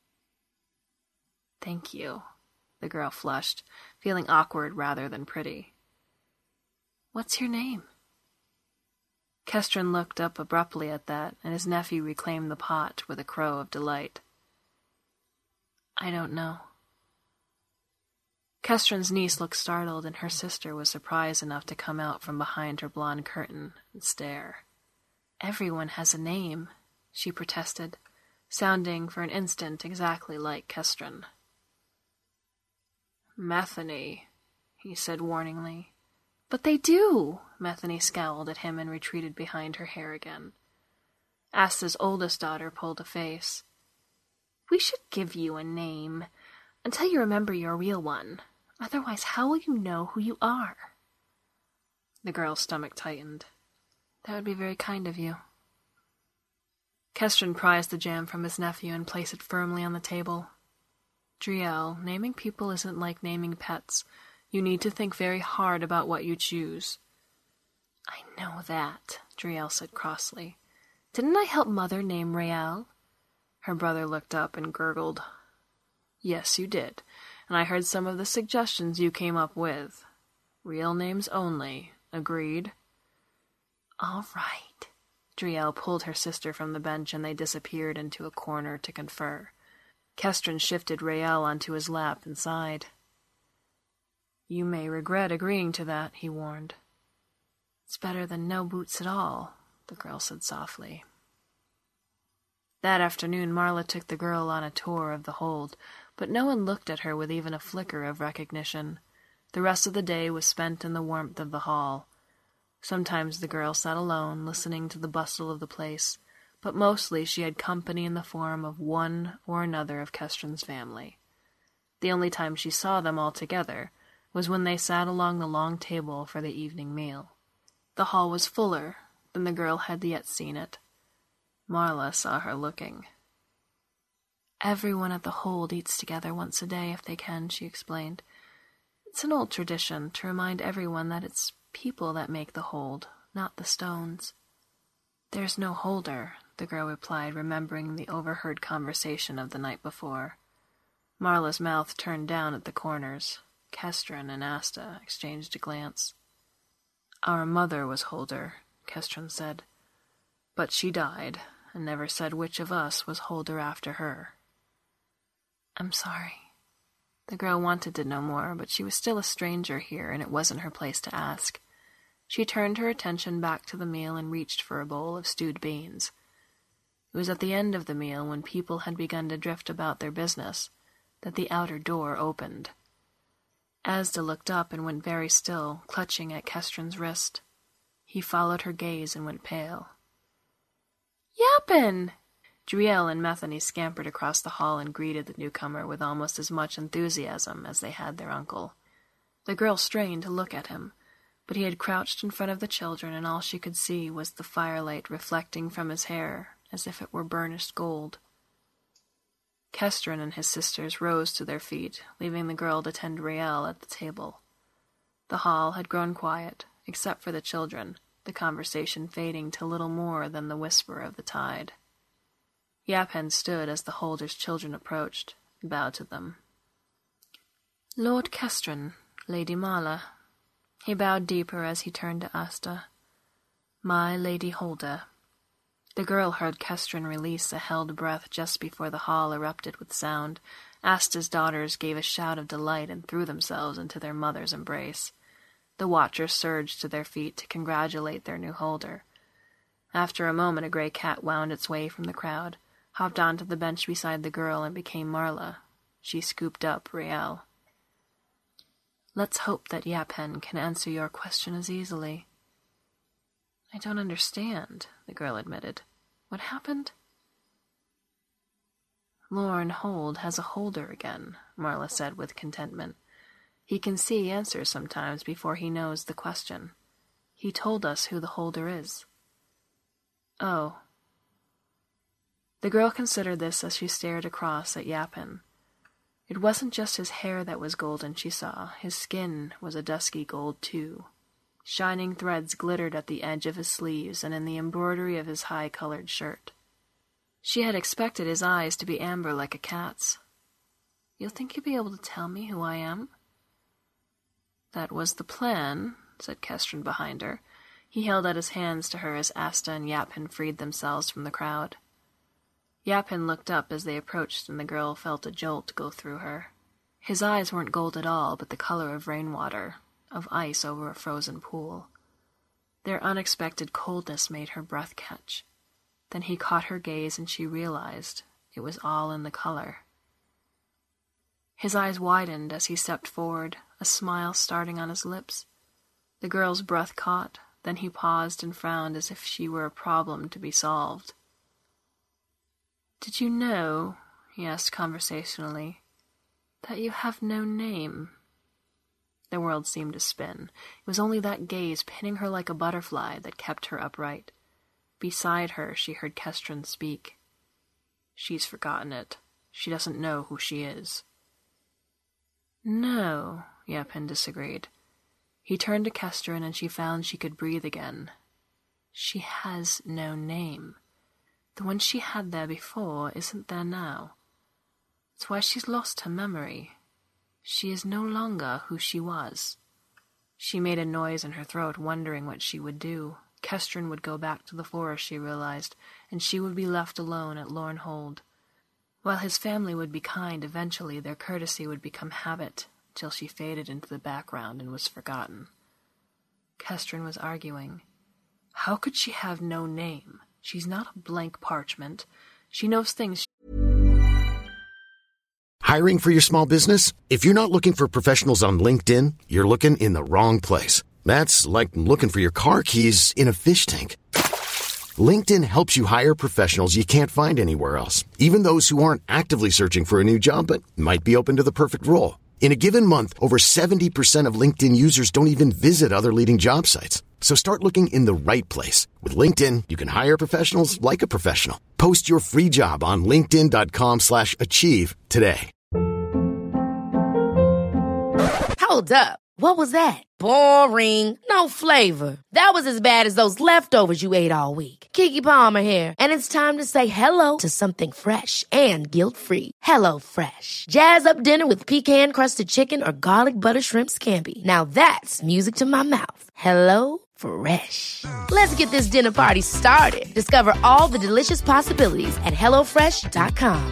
S8: "Thank you," the girl flushed, feeling awkward rather than pretty. "What's your name?" Kestrin looked up abruptly at that, and his nephew reclaimed the pot with a crow of delight. "I don't know." Kestrin's niece looked startled, and her sister was surprised enough to come out from behind her blonde curtain and stare. "Everyone has a name," she protested, sounding for an instant exactly like Kestrin. "Metheny," he said warningly. "But they do!" Metheny scowled at him and retreated behind her hair again. Asta's oldest daughter pulled a face. "We should give you a name, until you remember your real one. Otherwise, how will you know who you are?" The girl's stomach tightened. "That would be very kind of you." Kestrin prized the jam from his nephew and placed it firmly on the table. "Driel, naming people isn't like naming pets. You need to think very hard about what you choose." "I know that," Driel said crossly. "Didn't I help Mother name Rael?" Her brother looked up and gurgled. "Yes, you did, and I heard some of the suggestions you came up with. Real names only. Agreed?" "All right." Driel pulled her sister from the bench, and they disappeared into a corner to confer. Kestrin shifted Rael onto his lap and sighed. "You may regret agreeing to that," he warned. "It's better than no boots at all," the girl said softly. That afternoon Marla took the girl on a tour of the Hold, but no one looked at her with even a flicker of recognition. The rest of the day was spent in the warmth of the hall. Sometimes the girl sat alone, listening to the bustle of the place, but mostly she had company in the form of one or another of Kestren's family. The only time she saw them all together was when they sat along the long table for the evening meal. The hall was fuller than the girl had yet seen it. Marla saw her looking. "Everyone at the Hold eats together once a day if they can," she explained. "It's an old tradition to remind everyone that it's people that make the Hold, not the stones." "There's no holder," the girl replied, remembering the overheard conversation of the night before. Marla's mouth turned down at the corners. Kestren and Asta exchanged a glance. "Our mother was holder," Kestren said. "But she died, and never said which of us was holder after her." "I'm sorry." The girl wanted to know more, but she was still a stranger here, and it wasn't her place to ask. She turned her attention back to the meal and reached for a bowl of stewed beans. It was at the end of the meal, when people had begun to drift about their business, that the outer door opened. Asda looked up and went very still, clutching at Kestren's wrist. He followed her gaze and went pale. "Yappin!" Driel and Metheny scampered across the hall and greeted the newcomer with almost as much enthusiasm as they had their uncle. The girl strained to look at him, but he had crouched in front of the children, and all she could see was the firelight reflecting from his hair as if it were burnished gold. Kestren and his sisters rose to their feet, leaving the girl to tend Riel at the table. The hall had grown quiet, except for the children, the conversation fading to little more than the whisper of the tide. Yapen stood as the Holder's children approached, and bowed to them. "Lord Kestren, Lady Marla." He bowed deeper as he turned to Asta. "My Lady Holder." The girl heard Kestren release a held breath just before the hall erupted with sound. Asta's daughters gave a shout of delight and threw themselves into their mother's embrace. The watchers surged to their feet to congratulate their new holder. After a moment, a gray cat wound its way from the crowd, hopped onto the bench beside the girl, and became Marla. She scooped up Riel. "Let's hope that Yapen can answer your question as easily." "I don't understand," the girl admitted. "What happened?" "Lorne Hold has a holder again," Marla said with contentment. "He can see answers sometimes before he knows the question. He told us who the holder is." "Oh." The girl considered this as she stared across at Yapen. It wasn't just his hair that was golden, she saw. His skin was a dusky gold, too. Shining threads glittered at the edge of his sleeves and in the embroidery of his high-colored shirt. She had expected his eyes to be amber like a cat's. "You'll think you'll be able to tell me who I am?" "That was the plan," said Kestren behind her. He held out his hands to her as Asta and Yapen freed themselves from the crowd. Yapen looked up as they approached, and the girl felt a jolt go through her. His eyes weren't gold at all, but the color of rainwater, of ice over a frozen pool. Their unexpected coldness made her breath catch. Then he caught her gaze, and she realized it was all in the color. His eyes widened as he stepped forward, a smile starting on his lips. The girl's breath caught, then he paused and frowned as if she were a problem to be solved. "Did you know," he asked conversationally, "that you have no name?" The world seemed to spin. It was only that gaze pinning her like a butterfly that kept her upright. Beside her, she heard Kestren speak. "She's forgotten it. She doesn't know who she is." "No," Yapen disagreed. He turned to Kestren, and she found she could breathe again. "She has no name. The one she had there before isn't there now. It's why she's lost her memory. She is no longer who she was." She made a noise in her throat, wondering what she would do. Kestren would go back to the forest, she realized, and she would be left alone at Lorne Hold. While his family would be kind, eventually their courtesy would become habit, till she faded into the background and was forgotten. Kestren was arguing. How could she have no name? She's not a blank parchment. She knows things.
S9: Hiring for your small business? If you're not looking for professionals on LinkedIn, you're looking in the wrong place. That's like looking for your car keys in a fish tank. LinkedIn helps you hire professionals you can't find anywhere else, even those who aren't actively searching for a new job but might be open to the perfect role. In a given month, over 70% of LinkedIn users don't even visit other leading job sites. So start looking in the right place. With LinkedIn, you can hire professionals like a professional. Post your free job on linkedin.com/achieve today.
S2: Hold up. What was that? Boring. No flavor. That was as bad as those leftovers you ate all week. Keke Palmer here, and it's time to say hello to something fresh and guilt-free. Hello Fresh. Jazz up dinner with pecan-crusted chicken or garlic butter shrimp scampi. Now that's music to my mouth. Hello Fresh. Let's get this dinner party started. Discover all the delicious possibilities at hellofresh.com.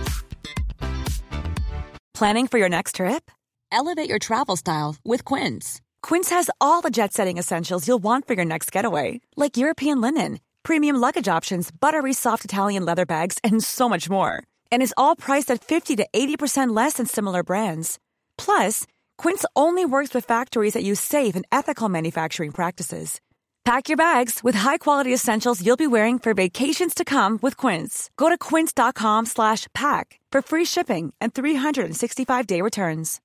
S10: Planning for your next trip? Elevate your travel style with Quince. Quince has all the jet-setting essentials you'll want for your next getaway, like European linen, premium luggage options, buttery soft Italian leather bags, and so much more. And is all priced at 50 to 80% less than similar brands. Plus, Quince only works with factories that use safe and ethical manufacturing practices. Pack your bags with high-quality essentials you'll be wearing for vacations to come with Quince. Go to quince.com/pack for free shipping and 365-day returns.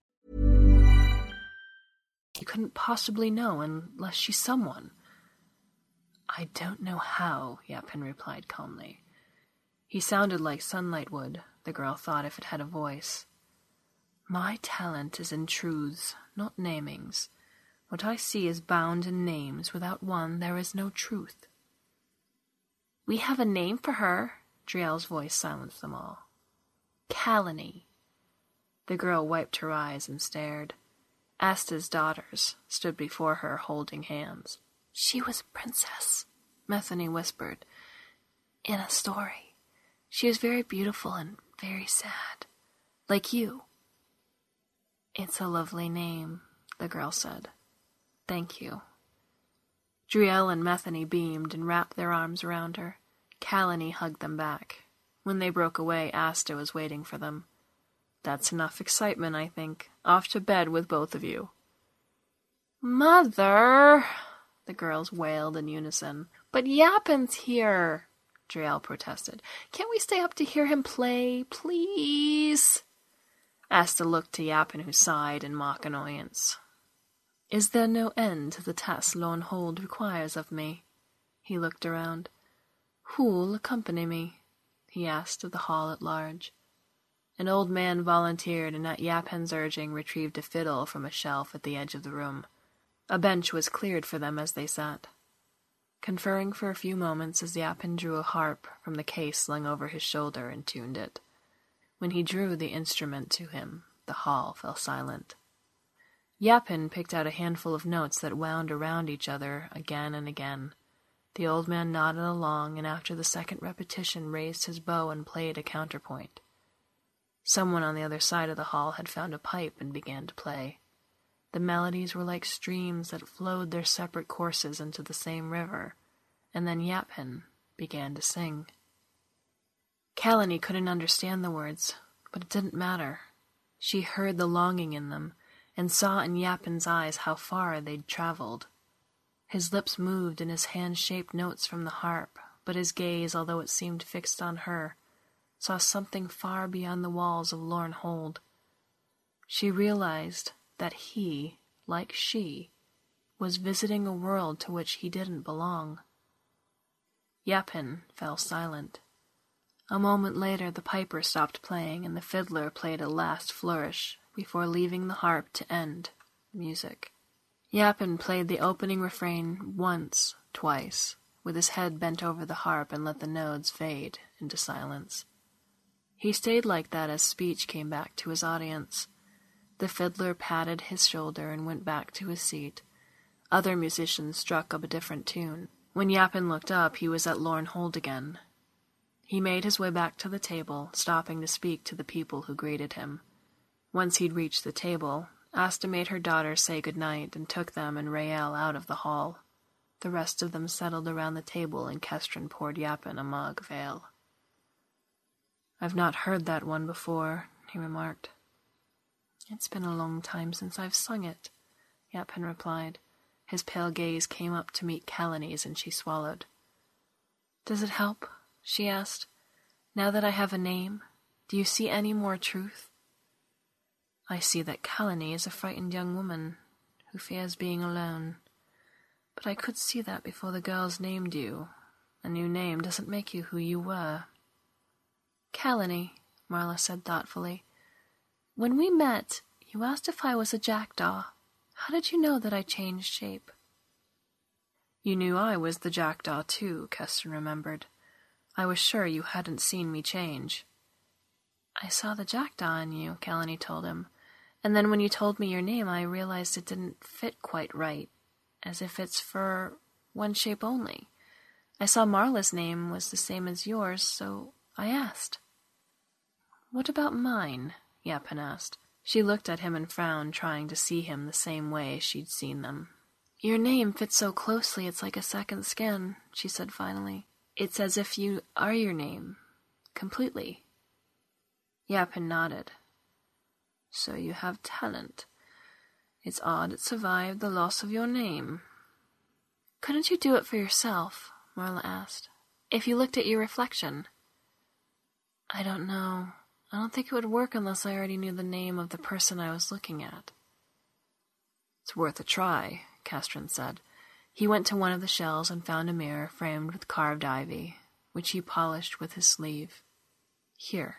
S8: You couldn't possibly know unless she's someone. I don't know how, Yapin replied calmly. He sounded like sunlight would, the girl thought, if it had a voice. My talent is in truths, not namings. What I see is bound in names. Without one, there is no truth. We have a name for her, Driel's voice silenced them all. Kalani. The girl wiped her eyes and stared. Asta's daughters stood before her holding hands. She was a princess, Methany whispered, in a story. She was very beautiful and very sad, like you. It's a lovely name, the girl said. Thank you. Driel and Methany beamed and wrapped their arms around her. Kalani hugged them back. When they broke away, Asta was waiting for them. That's enough excitement, I think. Off to bed with both of you. Mother! The girls wailed in unison. But Yapin's here, Driel protested. Can't we stay up to hear him play, please? Asta looked to Yapin, who sighed in mock annoyance. Is there no end to the task Lornhold requires of me? He looked around. Who'll accompany me? He asked of the hall at large. An old man volunteered and at Yapin's urging retrieved a fiddle from a shelf at the edge of the room. A bench was cleared for them as they sat. Conferring for a few moments as Yapin drew a harp from the case slung over his shoulder and tuned it. When he drew the instrument to him, the hall fell silent. Yapin picked out a handful of notes that wound around each other again and again. The old man nodded along, and after the second repetition raised his bow and played a counterpoint. Someone on the other side of the hall had found a pipe and began to play. The melodies were like streams that flowed their separate courses into the same river, and then Yapin began to sing. Kalani couldn't understand the words, but it didn't matter. She heard the longing in them, and saw in Yapin's eyes how far they'd traveled. His lips moved and his hand shaped notes from the harp, but his gaze, although it seemed fixed on her, saw something far beyond the walls of Lornhold. She realized that he, like she, was visiting a world to which he didn't belong. Yapin fell silent. A moment later the piper stopped playing and the fiddler played a last flourish before leaving the harp to end music. Yapin played the opening refrain once, twice, with his head bent over the harp and let the notes fade into silence. He stayed like that as speech came back to his audience. The fiddler patted his shoulder and went back to his seat. Other musicians struck up a different tune. When Yapin looked up, he was at Lornhold again. He made his way back to the table, stopping to speak to the people who greeted him. Once he'd reached the table, Asta made her daughter say good night and took them and Rael out of the hall. The rest of them settled around the table and Kestrin poured Yapin a mug of ale. I've not heard that one before, he remarked. It's been a long time since I've sung it, Yapin replied. His pale gaze came up to meet Kalani's, and she swallowed. Does it help? She asked. Now that I have a name, do you see any more truth? I see that Kalani is a frightened young woman who fears being alone. But I could see that before the girls named you. A new name doesn't make you who you were. Kalani, Marla said thoughtfully, when we met, you asked if I was a jackdaw. How did you know that I changed shape? You knew I was the jackdaw too, Keston remembered. I was sure you hadn't seen me change. I saw the jackdaw in you, Kalani told him, and then when you told me your name I realized it didn't fit quite right, as if it's for one shape only. I saw Marla's name was the same as yours, so I asked. What about mine? Yapin asked. She looked at him and frowned, trying to see him the same way she'd seen them. Your name fits so closely it's like a second skin, she said finally. It's as if you are your name, completely. Yapin nodded. So you have talent. It's odd it survived the loss of your name. Couldn't you do it for yourself? Marla asked. If you looked at your reflection. I don't know. I don't think it would work unless I already knew the name of the person I was looking at. It's worth a try, Castron said. He went to one of the shelves and found a mirror framed with carved ivy, which he polished with his sleeve. Here.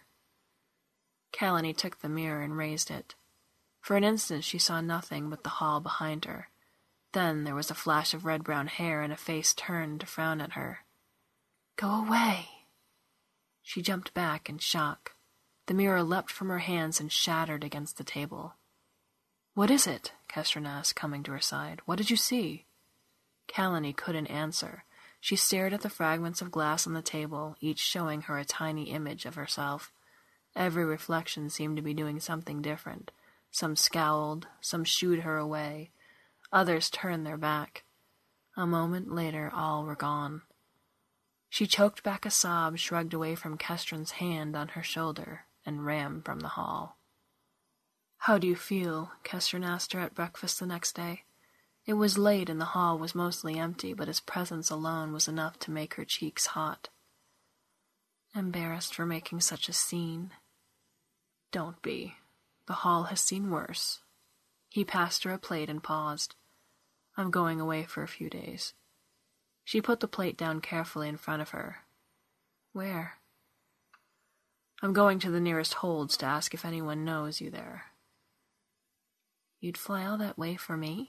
S8: Kalani took the mirror and raised it. For an instant she saw nothing but the hall behind her. Then there was a flash of red-brown hair and a face turned to frown at her. Go away! She jumped back in shock. The mirror leapt from her hands and shattered against the table. What is it? Castron asked, coming to her side. What did you see? Kalani couldn't answer. She stared at the fragments of glass on the table, each showing her a tiny image of herself. Every reflection seemed to be doing something different. Some scowled, some shooed her away. Others turned their back. A moment later, all were gone. She choked back a sob, shrugged away from Kestron's hand on her shoulder, and ran from the hall. How do you feel? Kestron asked her at breakfast the next day. It was late and the hall was mostly empty, but his presence alone was enough to make her cheeks hot. Embarrassed for making such a scene. Don't be. The hall has seen worse. He passed her a plate and paused. I'm going away for a few days. She put the plate down carefully in front of her. Where? I'm going to the nearest holds to ask if anyone knows you there. You'd fly all that way for me?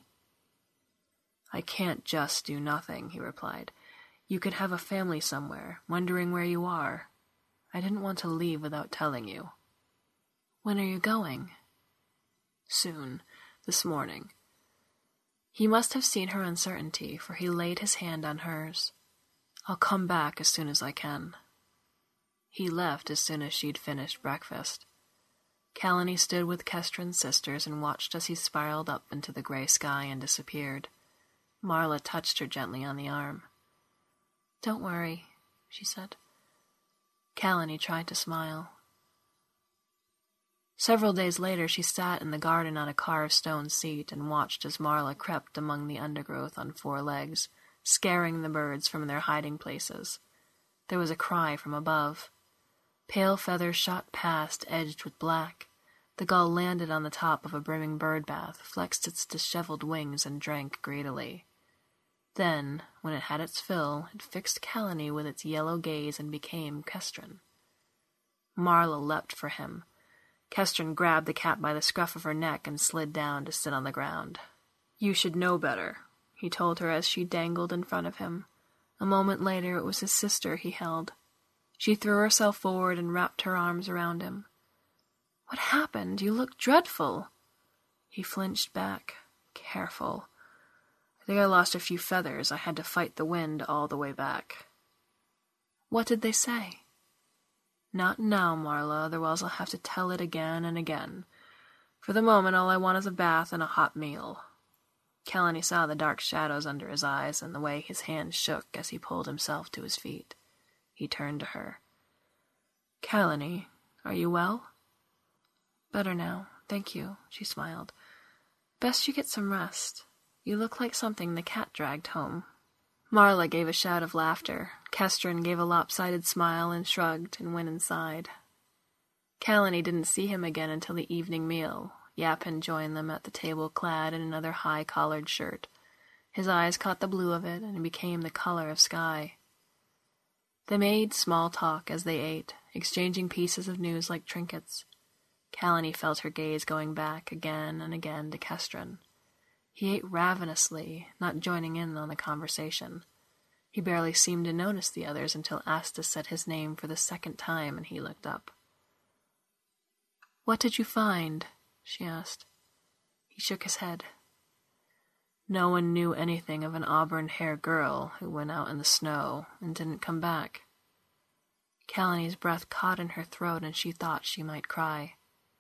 S8: I can't just do nothing, he replied. You could have a family somewhere, wondering where you are. I didn't want to leave without telling you. When are you going? Soon, this morning. He must have seen her uncertainty, for he laid his hand on hers. I'll come back as soon as I can. He left as soon as she'd finished breakfast. Kalani stood with Kestron's sisters and watched as he spiraled up into the gray sky and disappeared. Marla touched her gently on the arm. Don't worry, she said. Kalani tried to smile. Several days later she sat in the garden on a carved stone seat and watched as Marla crept among the undergrowth on 4 legs, scaring the birds from their hiding places. There was a cry from above. Pale feathers shot past, edged with black. The gull landed on the top of a brimming bird bath, flexed its disheveled wings, and drank greedily. Then, when it had its fill, it fixed Kalani with its yellow gaze and became Kestron. Marla leapt for him. Kestron grabbed the cat by the scruff of her neck and slid down to sit on the ground. You should know better, he told her as she dangled in front of him. A moment later it was his sister he held. She threw herself forward and wrapped her arms around him. What happened? You look dreadful. He flinched back. Careful. I think I lost a few feathers. I had to fight the wind all the way back. What did they say? Not now, Marla, otherwise I'll have to tell it again and again. For the moment, all I want is a bath and a hot meal. Kalani saw the dark shadows under his eyes and the way his hands shook as he pulled himself to his feet. He turned to her. Kalani, are you well? Better now, thank you, she smiled. Best you get some rest. You look like something the cat dragged home. Marla gave a shout of laughter. Kestrin gave a lopsided smile and shrugged and went inside. Kalani didn't see him again until the evening meal. Yapin joined them at the table clad in another high-collared shirt. His eyes caught the blue of it, and it became the color of sky. They made small talk as they ate, exchanging pieces of news like trinkets. Kalani felt her gaze going back again and again to Kestrin. He ate ravenously, not joining in on the conversation. He barely seemed to notice the others until Asta said his name for the second time, and he looked up. "What did you find?" she asked. He shook his head. No one knew anything of an auburn-haired girl who went out in the snow and didn't come back. Kalani's breath caught in her throat, and she thought she might cry.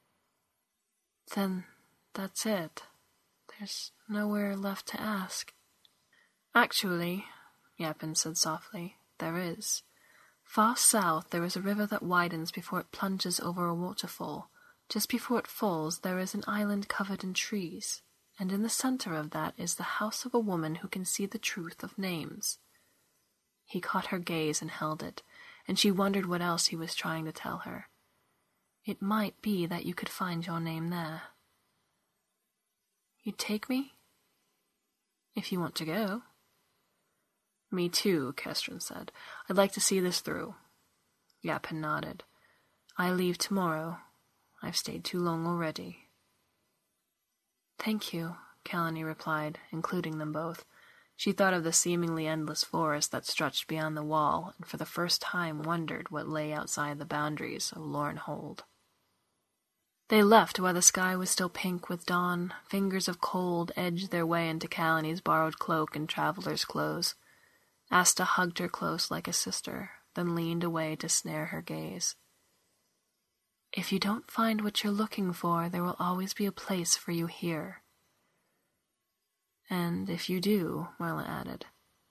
S8: "Then that's it. There's nowhere left to ask." "Actually," Yapin said softly, "there is. Far south there is a river that widens before it plunges over a waterfall. Just before it falls there is an island covered in trees, and in the center of that is the house of a woman who can see the truth of names." He caught her gaze and held it, and she wondered what else he was trying to tell her. It might be that you could find your name there. "You'd take me?" "If you want to go." "Me too," Kestrin said. "I'd like to see this through." Yapin nodded. "I leave tomorrow. I've stayed too long already." "Thank you," Kalani replied, including them both. She thought of the seemingly endless forest that stretched beyond the wall, and for the first time wondered what lay outside the boundaries of Lorenhold. They left while the sky was still pink with dawn. Fingers of cold edged their way into Kalani's borrowed cloak and traveler's clothes. Asta hugged her close like a sister, then leaned away to snare her gaze. "If you don't find what you're looking for, there will always be a place for you here." "And if you do," Marla added.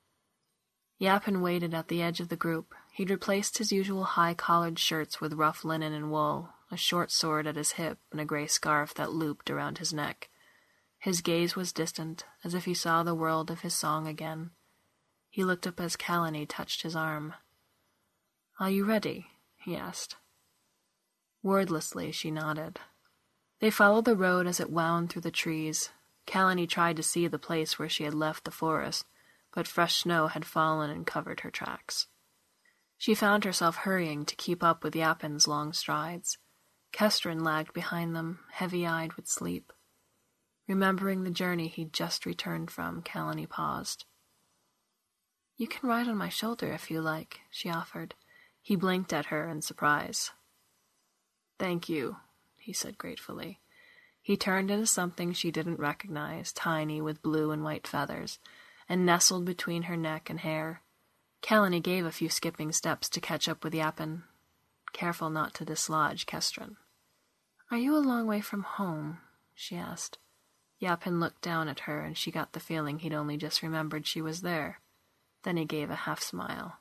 S8: Yapin waited at the edge of the group. He'd replaced his usual high-collared shirts with rough linen and wool, a short sword at his hip, and a gray scarf that looped around his neck. His gaze was distant, as if he saw the world of his song again. He looked up as Kalani touched his arm. "Are you ready?" he asked. Wordlessly, she nodded. They followed the road as it wound through the trees. Kalani tried to see the place where she had left the forest, but fresh snow had fallen and covered her tracks. She found herself hurrying to keep up with Yapin's long strides. Kestrin lagged behind them, heavy-eyed with sleep. Remembering the journey he'd just returned from, Kalani paused. "You can ride on my shoulder if you like," she offered. He blinked at her in surprise. "Thank you," he said gratefully. He turned into something she didn't recognize, tiny with blue and white feathers, and nestled between her neck and hair. Kalani gave a few skipping steps to catch up with Yapin, careful not to dislodge Kestrin. "Are you a long way from home?" she asked. Yapin looked down at her, and she got the feeling he'd only just remembered she was there. Then he gave a half-smile.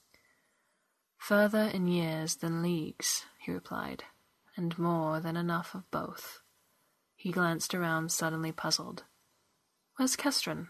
S8: "Further in years than leagues," he replied, "and more than enough of both." He glanced around, suddenly puzzled. "Where's Kestrin?"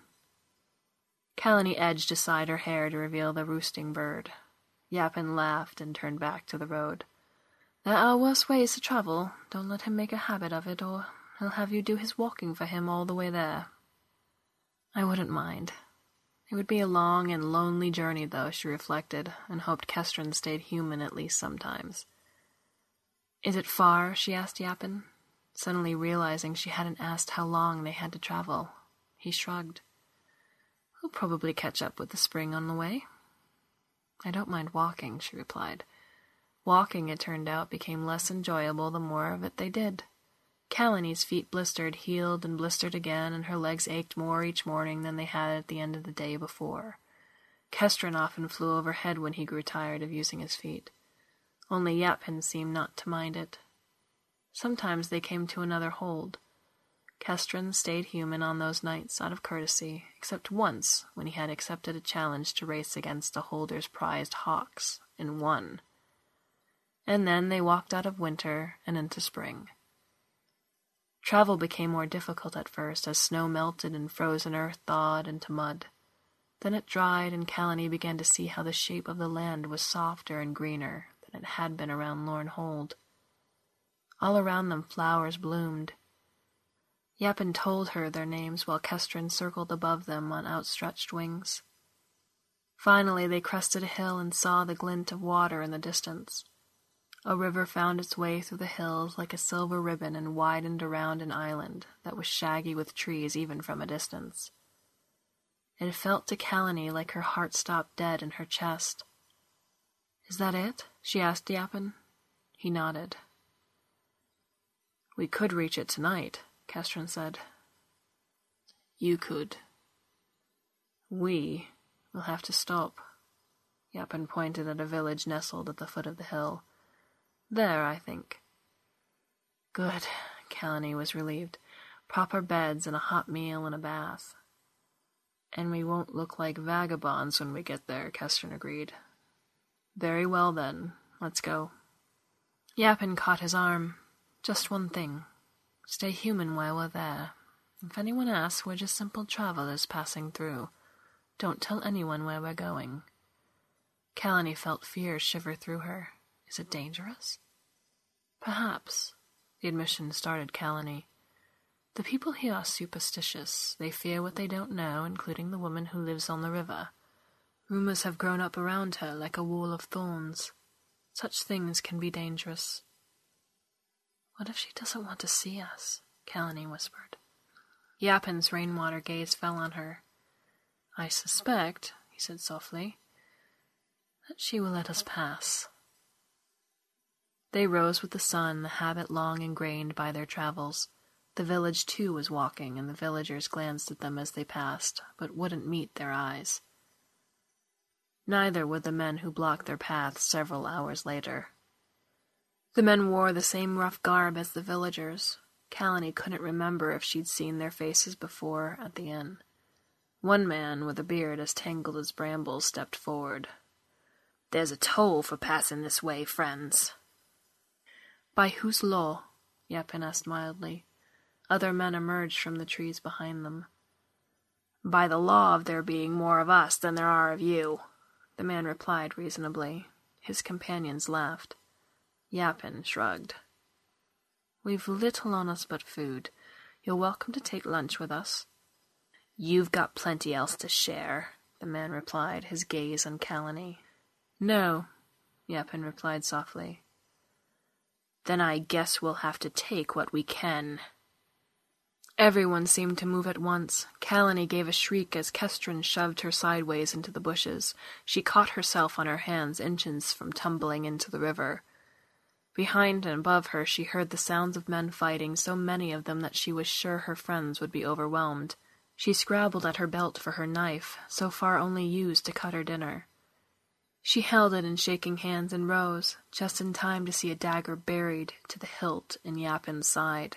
S8: Kalani edged aside her hair to reveal the roosting bird. Yapin laughed and turned back to the road. "There are worse ways to travel. Don't let him make a habit of it, or he'll have you do his walking for him all the way there." "I wouldn't mind." It would be a long and lonely journey, though, she reflected, and hoped Kestrin stayed human at least sometimes. "Is it far?" she asked Yapin, suddenly realizing she hadn't asked how long they had to travel. He shrugged. "We'll probably catch up with the spring on the way." "I don't mind walking," she replied. Walking, it turned out, became less enjoyable the more of it they did. Kalani's feet blistered, healed, and blistered again, and her legs ached more each morning than they had at the end of the day before. Kestrin often flew overhead when he grew tired of using his feet. Only Yapin seemed not to mind it. Sometimes they came to another hold. Kestrin stayed human on those nights out of courtesy, except once when he had accepted a challenge to race against the holder's prized hawks, and won. And then they walked out of winter and into spring. Travel became more difficult at first as snow melted and frozen earth thawed into mud. Then it dried, and Callanee began to see how the shape of the land was softer and greener than it had been around Lorne Hold. All around them flowers bloomed. Yappin told her their names while Kestrin circled above them on outstretched wings. Finally they crested a hill and saw the glint of water in the distance. A river found its way through the hills like a silver ribbon and widened around an island that was shaggy with trees even from a distance. It felt to Callanee like her heart stopped dead in her chest. "Is that it?" she asked Yappin. He nodded. "We could reach it tonight," Kestrin said. "You could. We will have to stop." Yappin pointed at a village nestled at the foot of the hill. "There, I think." "Good," Callanee was relieved. "Proper beds and a hot meal and a bath." "And we won't look like vagabonds when we get there," Kestrin agreed. "Very well, then. Let's go." Yappin caught his arm. "Just one thing. Stay human while we're there. If anyone asks, we're just simple travelers passing through. Don't tell anyone where we're going." Callanee felt fear shiver through her. Is it dangerous? Perhaps. The admission started Callanee. The people here are superstitious. They fear what they don't know, including the woman who lives on the river. Rumors have grown up around her like a wall of thorns. Such things can be dangerous. "What if she doesn't want to see us?" Callanee whispered. Yappin's rainwater gaze fell on her. "I suspect," he said softly, "that she will let us pass." They rose with the sun, the habit long ingrained by their travels. The village, too, was walking, and the villagers glanced at them as they passed, but wouldn't meet their eyes. Neither would the men who blocked their paths several hours later. The men wore the same rough garb as the villagers. Callanee couldn't remember if she'd seen their faces before at the inn. One man, with a beard as tangled as brambles, stepped forward. "There's a toll for passing this way, friends." "By whose law?" Yappin asked mildly. Other men emerged from the trees behind them. "By the law of there being more of us than there are of you," the man replied reasonably. His companions laughed. Yappin shrugged. "We've little on us but food. You're welcome to take lunch with us." "You've got plenty else to share," the man replied, his gaze on Callanee. "No," Yappin replied softly. "Then I guess we'll have to take what we can." Everyone seemed to move at once. Callanee gave a shriek as Kestrin shoved her sideways into the bushes. She caught herself on her hands, inches from tumbling into the river. Behind and above her she heard the sounds of men fighting, so many of them that she was sure her friends would be overwhelmed. She scrabbled at her belt for her knife, so far only used to cut her dinner. She held it in shaking hands and rose, just in time to see a dagger buried to the hilt in Yappin's side.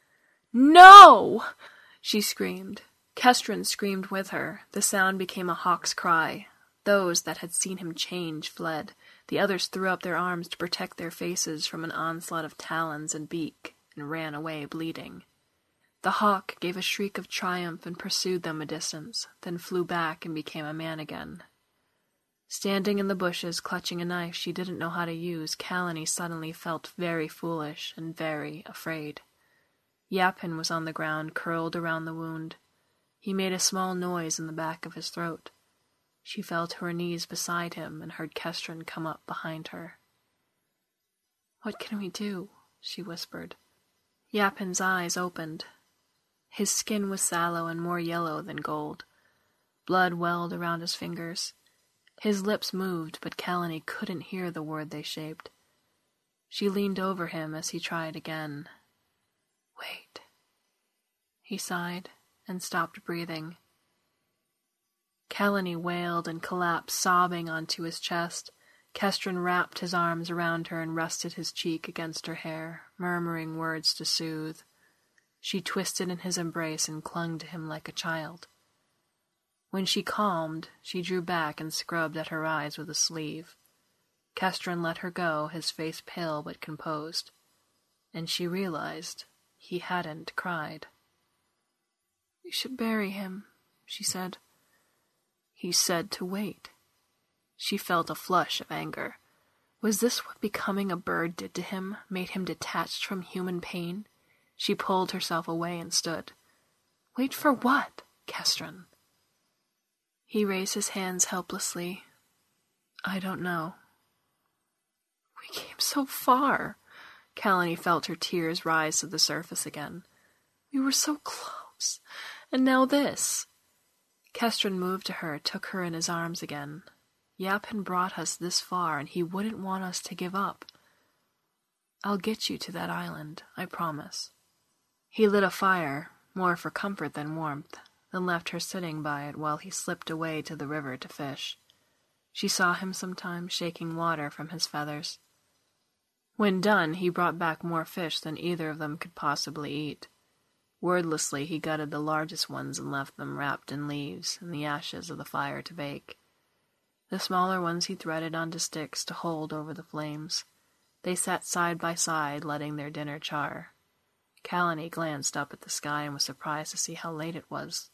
S8: "No!" she screamed. Kestrin screamed with her. The sound became a hawk's cry. Those that had seen him change fled. The others threw up their arms to protect their faces from an onslaught of talons and beak, and ran away bleeding. The hawk gave a shriek of triumph and pursued them a distance, then flew back and became a man again. Standing in the bushes, clutching a knife she didn't know how to use, Callanee suddenly felt very foolish and very afraid. Yappin was on the ground, curled around the wound. He made a small noise in the back of his throat. She fell to her knees beside him and heard Kestrin come up behind her. "What can we do?" she whispered. Yappin's eyes opened. His skin was sallow and more yellow than gold. Blood welled around his fingers. His lips moved, but Callanee couldn't hear the word they shaped. She leaned over him as he tried again. "Wait." He sighed and stopped breathing. Callanee wailed and collapsed, sobbing onto his chest. Kestrin wrapped his arms around her and rested his cheek against her hair, murmuring words to soothe. She twisted in his embrace and clung to him like a child. When she calmed, she drew back and scrubbed at her eyes with a sleeve. Kestrin let her go, his face pale but composed, and she realized he hadn't cried. "You should bury him," she said. He said to wait. She felt a flush of anger. Was this what becoming a bird did to him, made him detached from human pain? She pulled herself away and stood. "Wait for what, Kestrin?" He raised his hands helplessly. "I don't know." "We came so far." Kalani felt her tears rise to the surface again. "We were so close, and now this." Kestrin moved to her, took her in his arms again. "Yapin brought us this far, and he wouldn't want us to give up. I'll get you to that island, I promise." He lit a fire, more for comfort than warmth, then left her sitting by it while he slipped away to the river to fish. She saw him sometimes shaking water from his feathers. When done, he brought back more fish than either of them could possibly eat. Wordlessly, he gutted the largest ones and left them wrapped in leaves and the ashes of the fire to bake. The smaller ones he threaded onto sticks to hold over the flames. They sat side by side, letting their dinner char. Kalani glanced up at the sky and was surprised to see how late it was.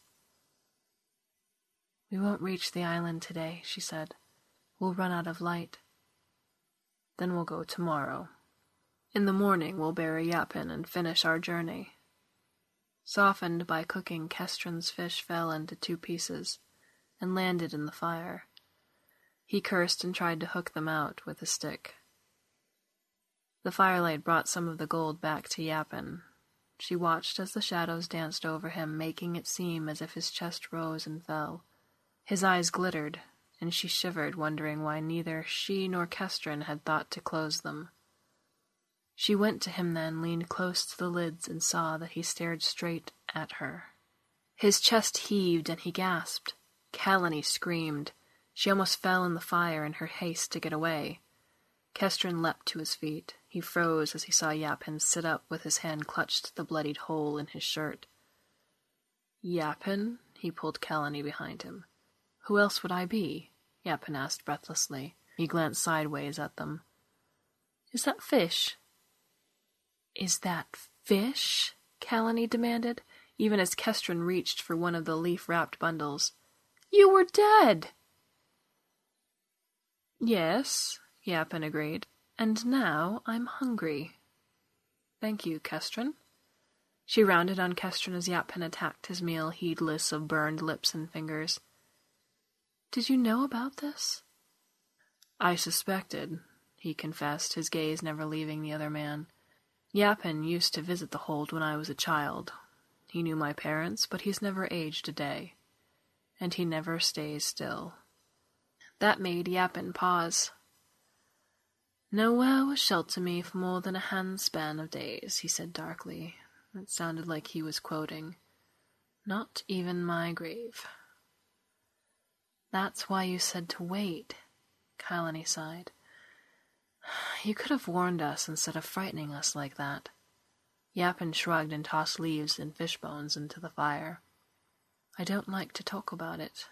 S8: "We won't reach the island today," she said. "We'll run out of light. Then we'll go tomorrow. In the morning we'll bury Yapin and finish our journey." Softened by cooking, Kestrin's fish fell into 2 pieces and landed in the fire. He cursed and tried to hook them out with a stick. The firelight brought some of the gold back to Yapin. She watched as the shadows danced over him, making it seem as if his chest rose and fell. His eyes glittered, and she shivered, wondering why neither she nor Kestrin had thought to close them. She went to him then, leaned close to the lids, and saw that he stared straight at her. His chest heaved, and he gasped. Kalani screamed. She almost fell in the fire in her haste to get away. Kestrin leapt to his feet. He froze as he saw Yapin sit up with his hand clutched to the bloodied hole in his shirt. "Yapin?" He pulled Kalani behind him. "Who else would I be?" Yapin asked breathlessly. He glanced sideways at them. "Is that fish?" "Is that fish?" Kalani demanded, even as Kestrin reached for one of the leaf-wrapped bundles. "You were dead!" "Yes," Yapin agreed, "and now I'm hungry." "Thank you, Kestrin." She rounded on Kestrin as Yapin attacked his meal, heedless of burned lips and fingers. "Did you know about this?" "I suspected," he confessed, his gaze never leaving the other man. "Yapin used to visit the hold when I was a child. He knew my parents, but he's never aged a day. And he never stays still." That made Yapin pause. "Nowhere will shelter me for more than a handspan of days," he said darkly. It sounded like he was quoting. "Not even my grave." "That's why you said to wait," Kalani sighed. "You could have warned us instead of frightening us like that." Yapin shrugged and tossed leaves and fish bones into the fire. "I don't like to talk about it."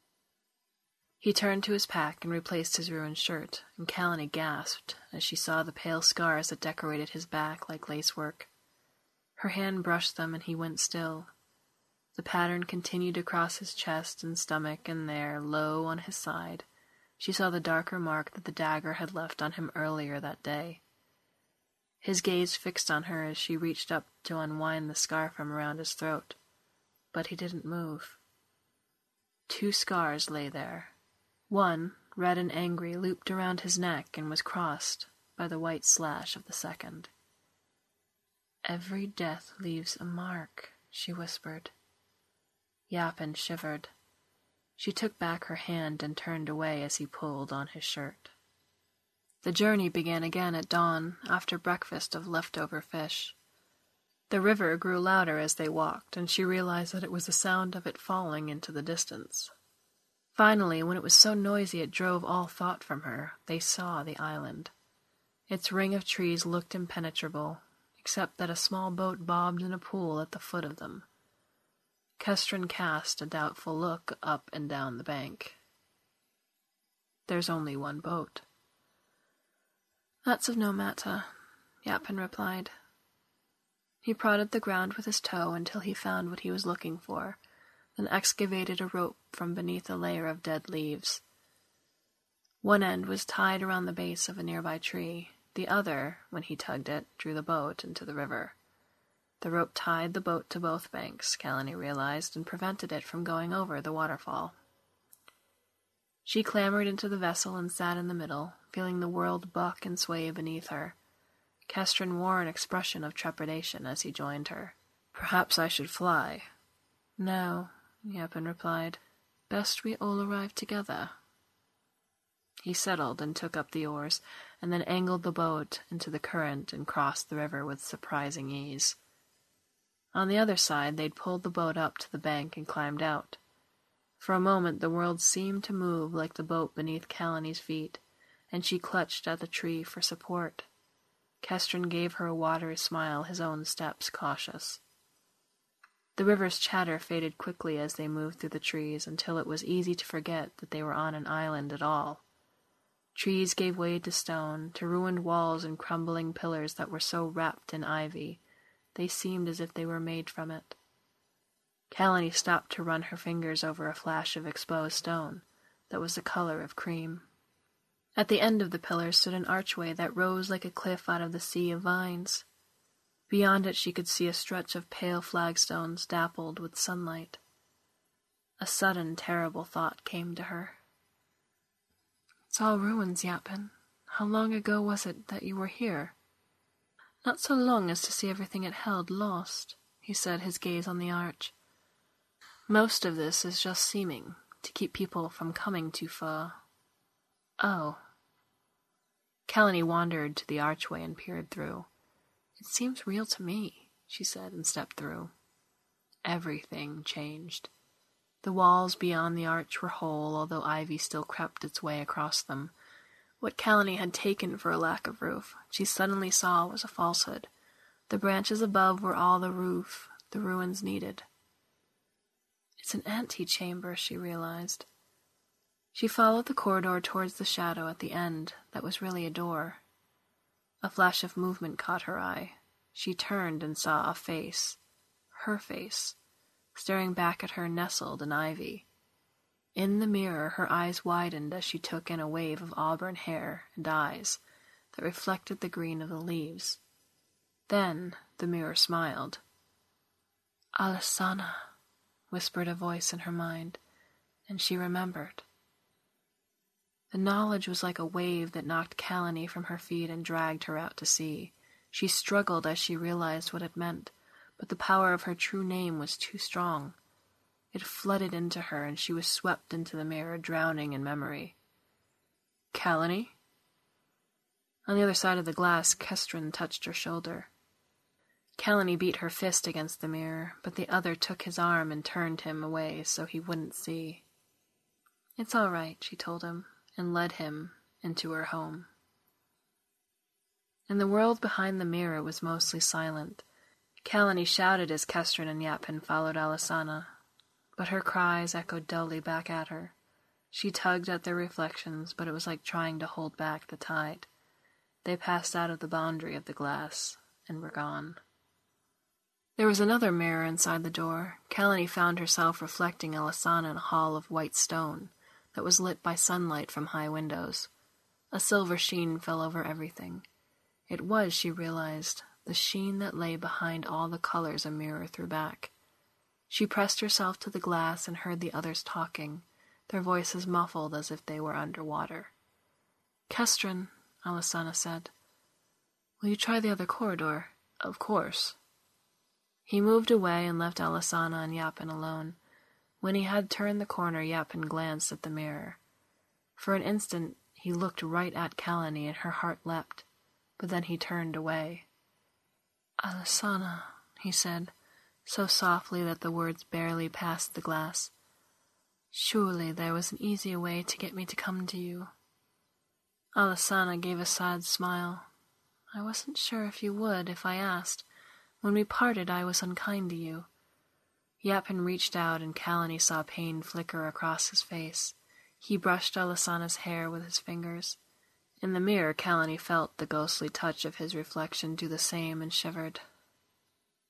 S8: He turned to his pack and replaced his ruined shirt, and Kalani gasped as she saw the pale scars that decorated his back like lacework. Her hand brushed them, and he went still. The pattern continued across his chest and stomach, and there, low on his side, she saw the darker mark that the dagger had left on him earlier that day. His gaze fixed on her as she reached up to unwind the scarf from around his throat, but he didn't move. 2 scars lay there. One, red and angry, looped around his neck and was crossed by the white slash of the second. "Every death leaves a mark," she whispered. Yapin shivered. She took back her hand and turned away as he pulled on his shirt. The journey began again at dawn, after breakfast of leftover fish. The river grew louder as they walked, and she realized that it was the sound of it falling into the distance. Finally, when it was so noisy it drove all thought from her, they saw the island. Its ring of trees looked impenetrable, except that a small boat bobbed in a pool at the foot of them. Kestrin cast a doubtful look up and down the bank. "There's only one boat." "That's of no matter," Yapin replied. He prodded the ground with his toe until he found what he was looking for, then excavated a rope from beneath a layer of dead leaves. One end was tied around the base of a nearby tree. The other, when he tugged it, drew the boat into the river. The rope tied the boat to both banks, Kalani realized, and prevented it from going over the waterfall. She clambered into the vessel and sat in the middle, feeling the world buck and sway beneath her. Kestrin wore an expression of trepidation as he joined her. "Perhaps I should fly." "No," Yappin replied. "Best we all arrive together." He settled and took up the oars, and then angled the boat into the current and crossed the river with surprising ease. On the other side, they'd pulled the boat up to the bank and climbed out. For a moment, the world seemed to move like the boat beneath Kalani's feet, and she clutched at the tree for support. Kestrin gave her a watery smile, his own steps cautious. The river's chatter faded quickly as they moved through the trees until it was easy to forget that they were on an island at all. Trees gave way to stone, to ruined walls and crumbling pillars that were so wrapped in ivy, they seemed as if they were made from it. Kalani stopped to run her fingers over a flash of exposed stone that was the color of cream. At the end of the pillar stood an archway that rose like a cliff out of the sea of vines. Beyond it she could see a stretch of pale flagstones dappled with sunlight. A sudden, terrible thought came to her. "It's all ruins, Yappin. How long ago was it that you were here?" "Not so long as to see everything it held lost," he said, his gaze on the arch. "Most of this is just seeming, to keep people from coming too far." "Oh." Kalani wandered to the archway and peered through. "It seems real to me," she said, and stepped through. Everything changed. The walls beyond the arch were whole, although ivy still crept its way across them. What Kalani had taken for a lack of roof, she suddenly saw was a falsehood. The branches above were all the roof the ruins needed. "It's an antechamber," she realized. She followed the corridor towards the shadow at the end that was really a door. A flash of movement caught her eye. She turned and saw a face, her face, staring back at her nestled in ivy. In the mirror, her eyes widened as she took in a wave of auburn hair and eyes that reflected the green of the leaves. Then the mirror smiled. "Alesana," whispered a voice in her mind, and she remembered. The knowledge was like a wave that knocked Kalani from her feet and dragged her out to sea. She struggled as she realized what it meant, but the power of her true name was too strong. It flooded into her, and she was swept into the mirror, drowning in memory. "Kalani?" On the other side of the glass, Kestrin touched her shoulder. Kalani beat her fist against the mirror, but the other took his arm and turned him away so he wouldn't see. "It's all right," she told him, and led him into her home. And the world behind the mirror was mostly silent. Kalani shouted as Kestrin and Yappin followed Alesana, but her cries echoed dully back at her. She tugged at their reflections, but it was like trying to hold back the tide. They passed out of the boundary of the glass and were gone. There was another mirror inside the door. Kalani found herself reflecting Alesana in a hall of white stone that was lit by sunlight from high windows. A silver sheen fell over everything. It was, she realized, the sheen that lay behind all the colors a mirror threw back. She pressed herself to the glass and heard the others talking, their voices muffled as if they were underwater. "Kestrin," Alesana said, "will you try the other corridor?" "Of course." He moved away and left Alesana and Yappin alone. When he had turned the corner, Yappin glanced at the mirror. For an instant, he looked right at Kalani, and her heart leapt, but then he turned away. "Alesana," he said, so softly that the words barely passed the glass. "Surely there was an easier way to get me to come to you." Alesana gave a sad smile. "I wasn't sure if you would if I asked. When we parted, I was unkind to you." Yappin reached out, and Kalani saw pain flicker across his face. He brushed Alesana's hair with his fingers. In the mirror, Kalani felt the ghostly touch of his reflection do the same and shivered.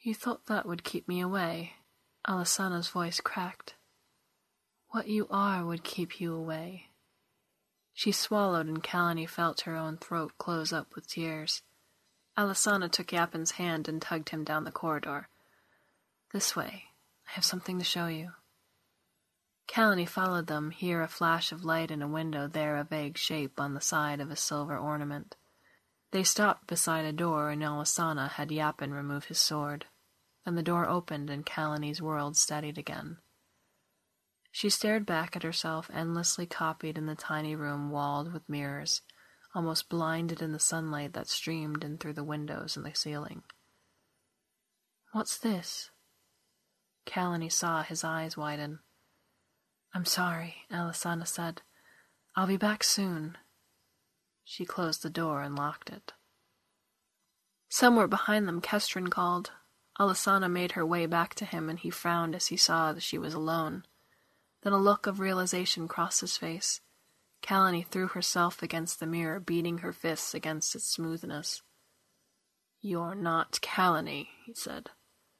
S8: You thought that would keep me away? Alessana's voice cracked. What you are would keep you away. She swallowed, and Kalani felt her own throat close up with tears. Alessana took Yapin's hand and tugged him down the corridor. This way. I have something to show you. Kalani followed them, here a flash of light in a window, there a vague shape on the side of a silver ornament. They stopped beside a door, and Alessana had Yapin remove his sword. Then the door opened, and Kalani's world steadied again. She stared back at herself, endlessly copied in the tiny room walled with mirrors, almost blinded in the sunlight that streamed in through the windows in the ceiling. What's this? Kalani saw his eyes widen. I'm sorry, Alessana said. I'll be back soon. She closed the door and locked it. Somewhere behind them, Kestrin called. Alessana made her way back to him, and he frowned as he saw that she was alone. Then a look of realization crossed his face. Kalani threw herself against the mirror, beating her fists against its smoothness. You're not Kalani, he said.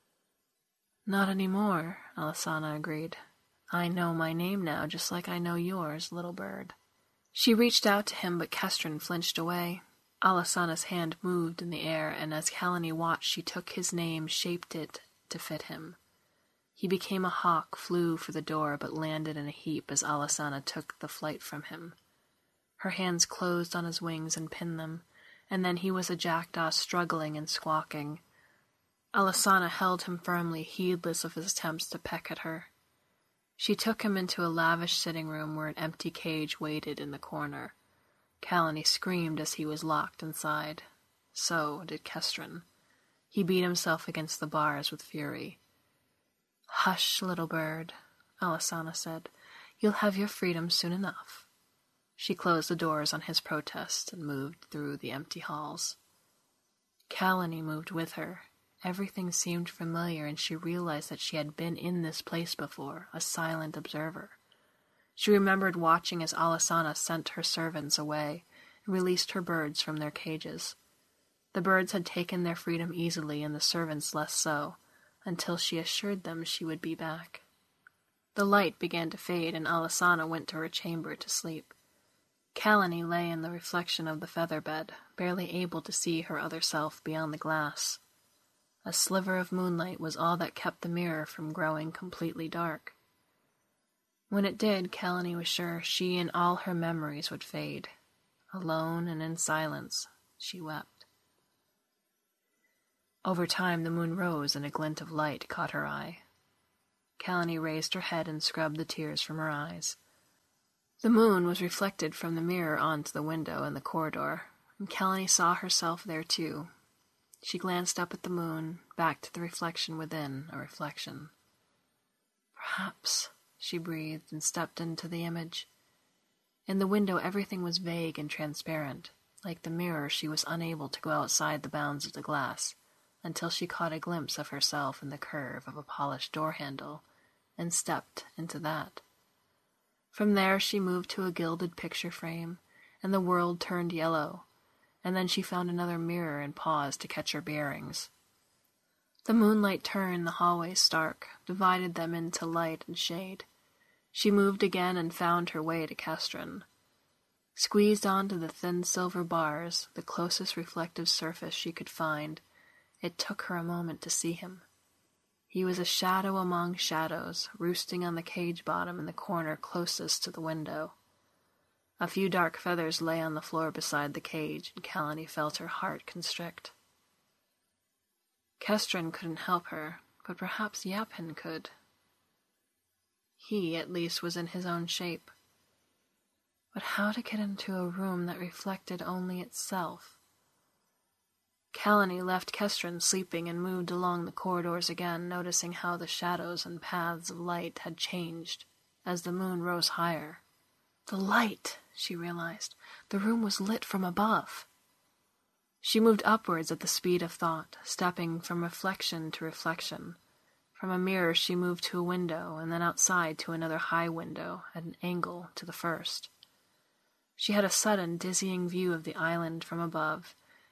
S8: Not anymore, Alessana agreed. I know my name now, just like I know yours, little bird. She reached out to him, but Kestrin flinched away. Alessana's hand moved in the air, and as Kalani watched, she took his name, shaped it to fit him. He became a hawk, flew for the door, but landed in a heap as Alessana took the flight from him. Her hands closed on his wings and pinned them, and then he was a jackdaw struggling and squawking. Alessana held him firmly, heedless of his attempts to peck at her. She took him into a lavish sitting room where an empty cage waited in the corner. Kalani screamed as he was locked inside. So did Kestrin. He beat himself against the bars with fury. Hush, little bird, Alessana said. You'll have your freedom soon enough. She closed the doors on his protest and moved through the empty halls. Kalani moved with her. Everything seemed familiar, and she realized that she had been in this place before, a silent observer. She remembered watching as Alessana sent her servants away and released her birds from their cages. The birds had taken their freedom easily, and the servants less so, until she assured them she would be back. The light began to fade, and Alessana went to her chamber to sleep. Kalani lay in the reflection of the feather bed, barely able to see her other self beyond the glass. A sliver of moonlight was all that kept the mirror from growing completely dark. When it did, Kalani was sure she and all her memories would fade. Alone and in silence, she wept. Over time, the moon rose, and a glint of light caught her eye. Kalani raised her head and scrubbed the tears from her eyes. The moon was reflected from the mirror onto the window in the corridor, and Kalani saw herself there too. She glanced up at the moon, back to the reflection within a reflection. Perhaps, she breathed and stepped into the image. In the window everything was vague and transparent. Like the mirror, she was unable to go outside the bounds of the glass, until she caught a glimpse of herself in the curve of a polished door handle, and stepped into that. From there she moved to a gilded picture frame, and the world turned yellow, and then she found another mirror and paused to catch her bearings. The moonlight turned the hallways stark, divided them into light and shade. She moved again and found her way to Kestrin. Squeezed onto the thin silver bars, the closest reflective surface she could find, it took her a moment to see him. He was a shadow among shadows, roosting on the cage bottom in the corner closest to the window. A few dark feathers lay on the floor beside the cage, and Kalani felt her heart constrict. Kestrin couldn't help her, but perhaps Yapin could. He, at least, was in his own shape. But how to get into a room that reflected only itself? Kalani left Kestrin sleeping and moved along the corridors again, noticing how the shadows and paths of light had changed as the moon rose higher. The light, she realized. The room was lit from above. She moved upwards at the speed of thought, stepping from reflection to reflection. From a mirror she moved to a window, and then outside to another high window, at an angle to the first. She had a sudden, dizzying view of the island from above,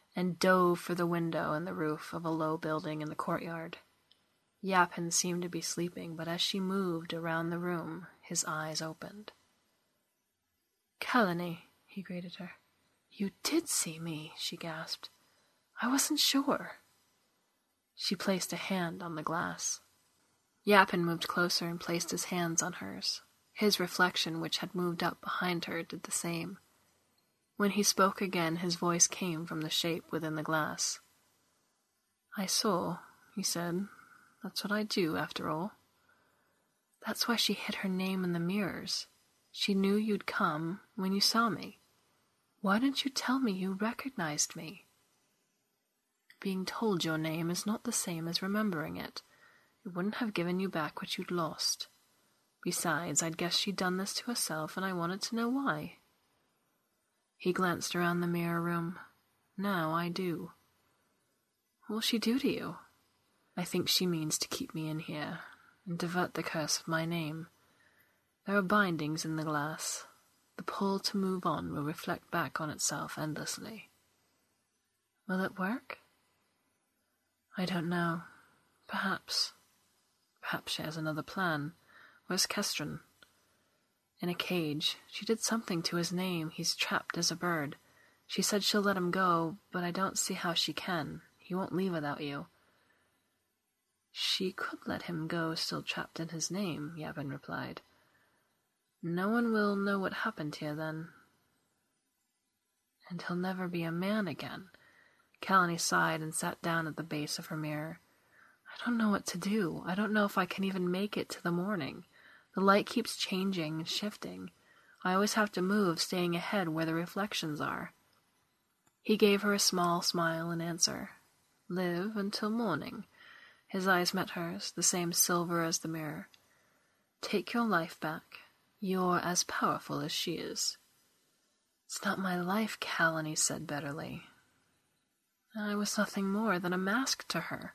S8: and dove for the window in the roof of a low building in the courtyard. Yapin seemed to be sleeping, but as she moved around the room, his eyes opened. "Kalani," he greeted her. "You did see me," she gasped. "I wasn't sure." She placed a hand on the glass. Yapin moved closer and placed his hands on hers. His reflection, which had moved up behind her, did the same. When he spoke again, his voice came from the shape within the glass. "I saw," he said. "That's what I do, after all." "That's why she hid her name in the mirrors. She knew you'd come when you saw me. Why didn't you tell me you recognized me?" "Being told your name is not the same as remembering it. It wouldn't have given you back what you'd lost. Besides, I'd guess she'd done this to herself, and I wanted to know why." He glanced around the mirror room. "Now I do." "What will she do to you?" "I think she means to keep me in here, and divert the curse of my name. There are bindings in the glass. The pull to move on will reflect back on itself endlessly." "Will it work?" "I don't know. Perhaps. Perhaps she has another plan. Where's Kestrin?" "In a cage. She did something to his name. He's trapped as a bird. She said she'll let him go, but I don't see how she can. He won't leave without you." "She could let him go still trapped in his name," Yapin replied. "No one will know what happened here then." "And he'll never be a man again." Kalani sighed and sat down at the base of her mirror. "I don't know what to do. I don't know if I can even make it to the morning. The light keeps changing and shifting. I always have to move, staying ahead where the reflections are." He gave her a small smile in answer. "Live until morning." His eyes met hers, the same silver as the mirror. "Take your life back. You're as powerful as she is." "It's not my life," Kalani said bitterly. "I was nothing more than a mask to her."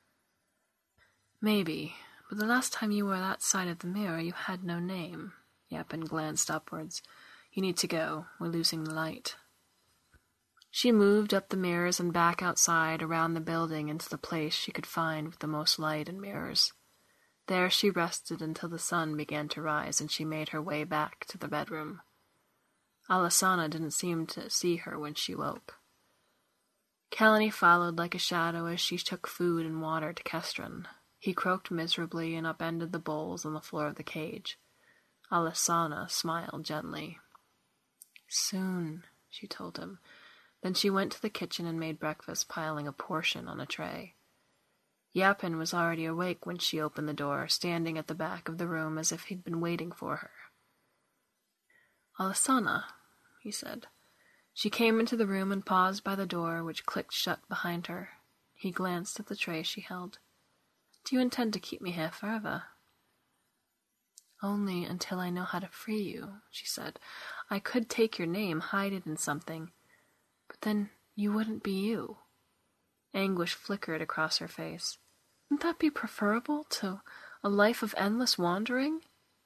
S8: "Maybe, but the last time you were that side of the mirror, you had no name." Yapin glanced upwards. "You need to go. We're losing the light." She moved up the mirrors and back outside, around the building, into the place she could find with the most light and mirrors. There she rested until the sun began to rise, and she made her way back to the bedroom. Alessana didn't seem to see her when she woke. Kalani followed like a shadow as she took food and water to Kestrin. He croaked miserably and upended the bowls on the floor of the cage. Alessana smiled gently. "Soon," she told him. Then she went to the kitchen and made breakfast, piling a portion on a tray. Yapin was already awake when she opened the door, standing at the back of the room as if he'd been waiting for her. "Alessana," he said. She came into the room and paused by the door, which clicked shut behind her. He glanced at the tray she held. "Do you intend to keep me here forever?" "Only until I know how to free you," she said. "I could take your name, hide it in something, but then you wouldn't be you." Anguish flickered across her face. "Wouldn't that be preferable to a life of endless wandering?"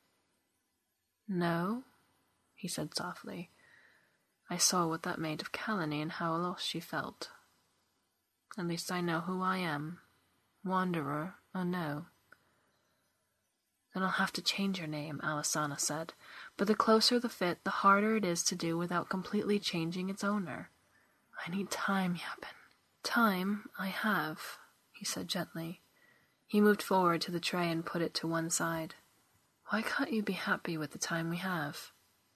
S8: "No," he said softly. "I saw what that made of Kalani and how lost she felt. At least I know who I am, wanderer or no." "Then I'll have to change your name," Alessana said. "But the closer the fit, the harder it is to do without completely changing its owner. I need time, Yapin." "Time I have," he said gently. He moved forward to the tray and put it to one side. "Why can't you be happy with the time we have?"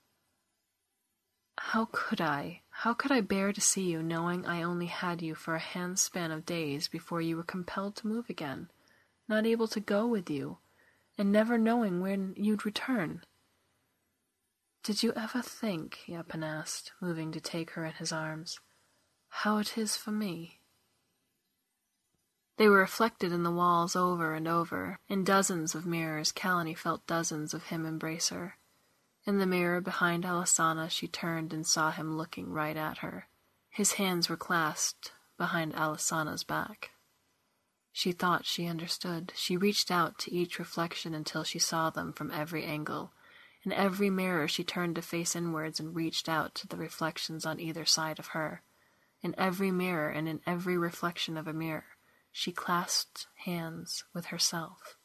S8: How could I? How could I bear to see you knowing I only had you for a handspan of days before you were compelled to move again, not able to go with you, and never knowing when you'd return?" "Did you ever think," Yapin asked, moving to take her in his arms, "how it is for me?" They were reflected in the walls over and over. In dozens of mirrors, Kalani felt dozens of him embrace her. In the mirror behind Alessana, she turned and saw him looking right at her. His hands were clasped behind Alessana's back. She thought she understood. She reached out to each reflection until she saw them from every angle. In every mirror she turned to face inwards and reached out to the reflections on either side of her. In every mirror and in every reflection of a mirror, she clasped hands with herself.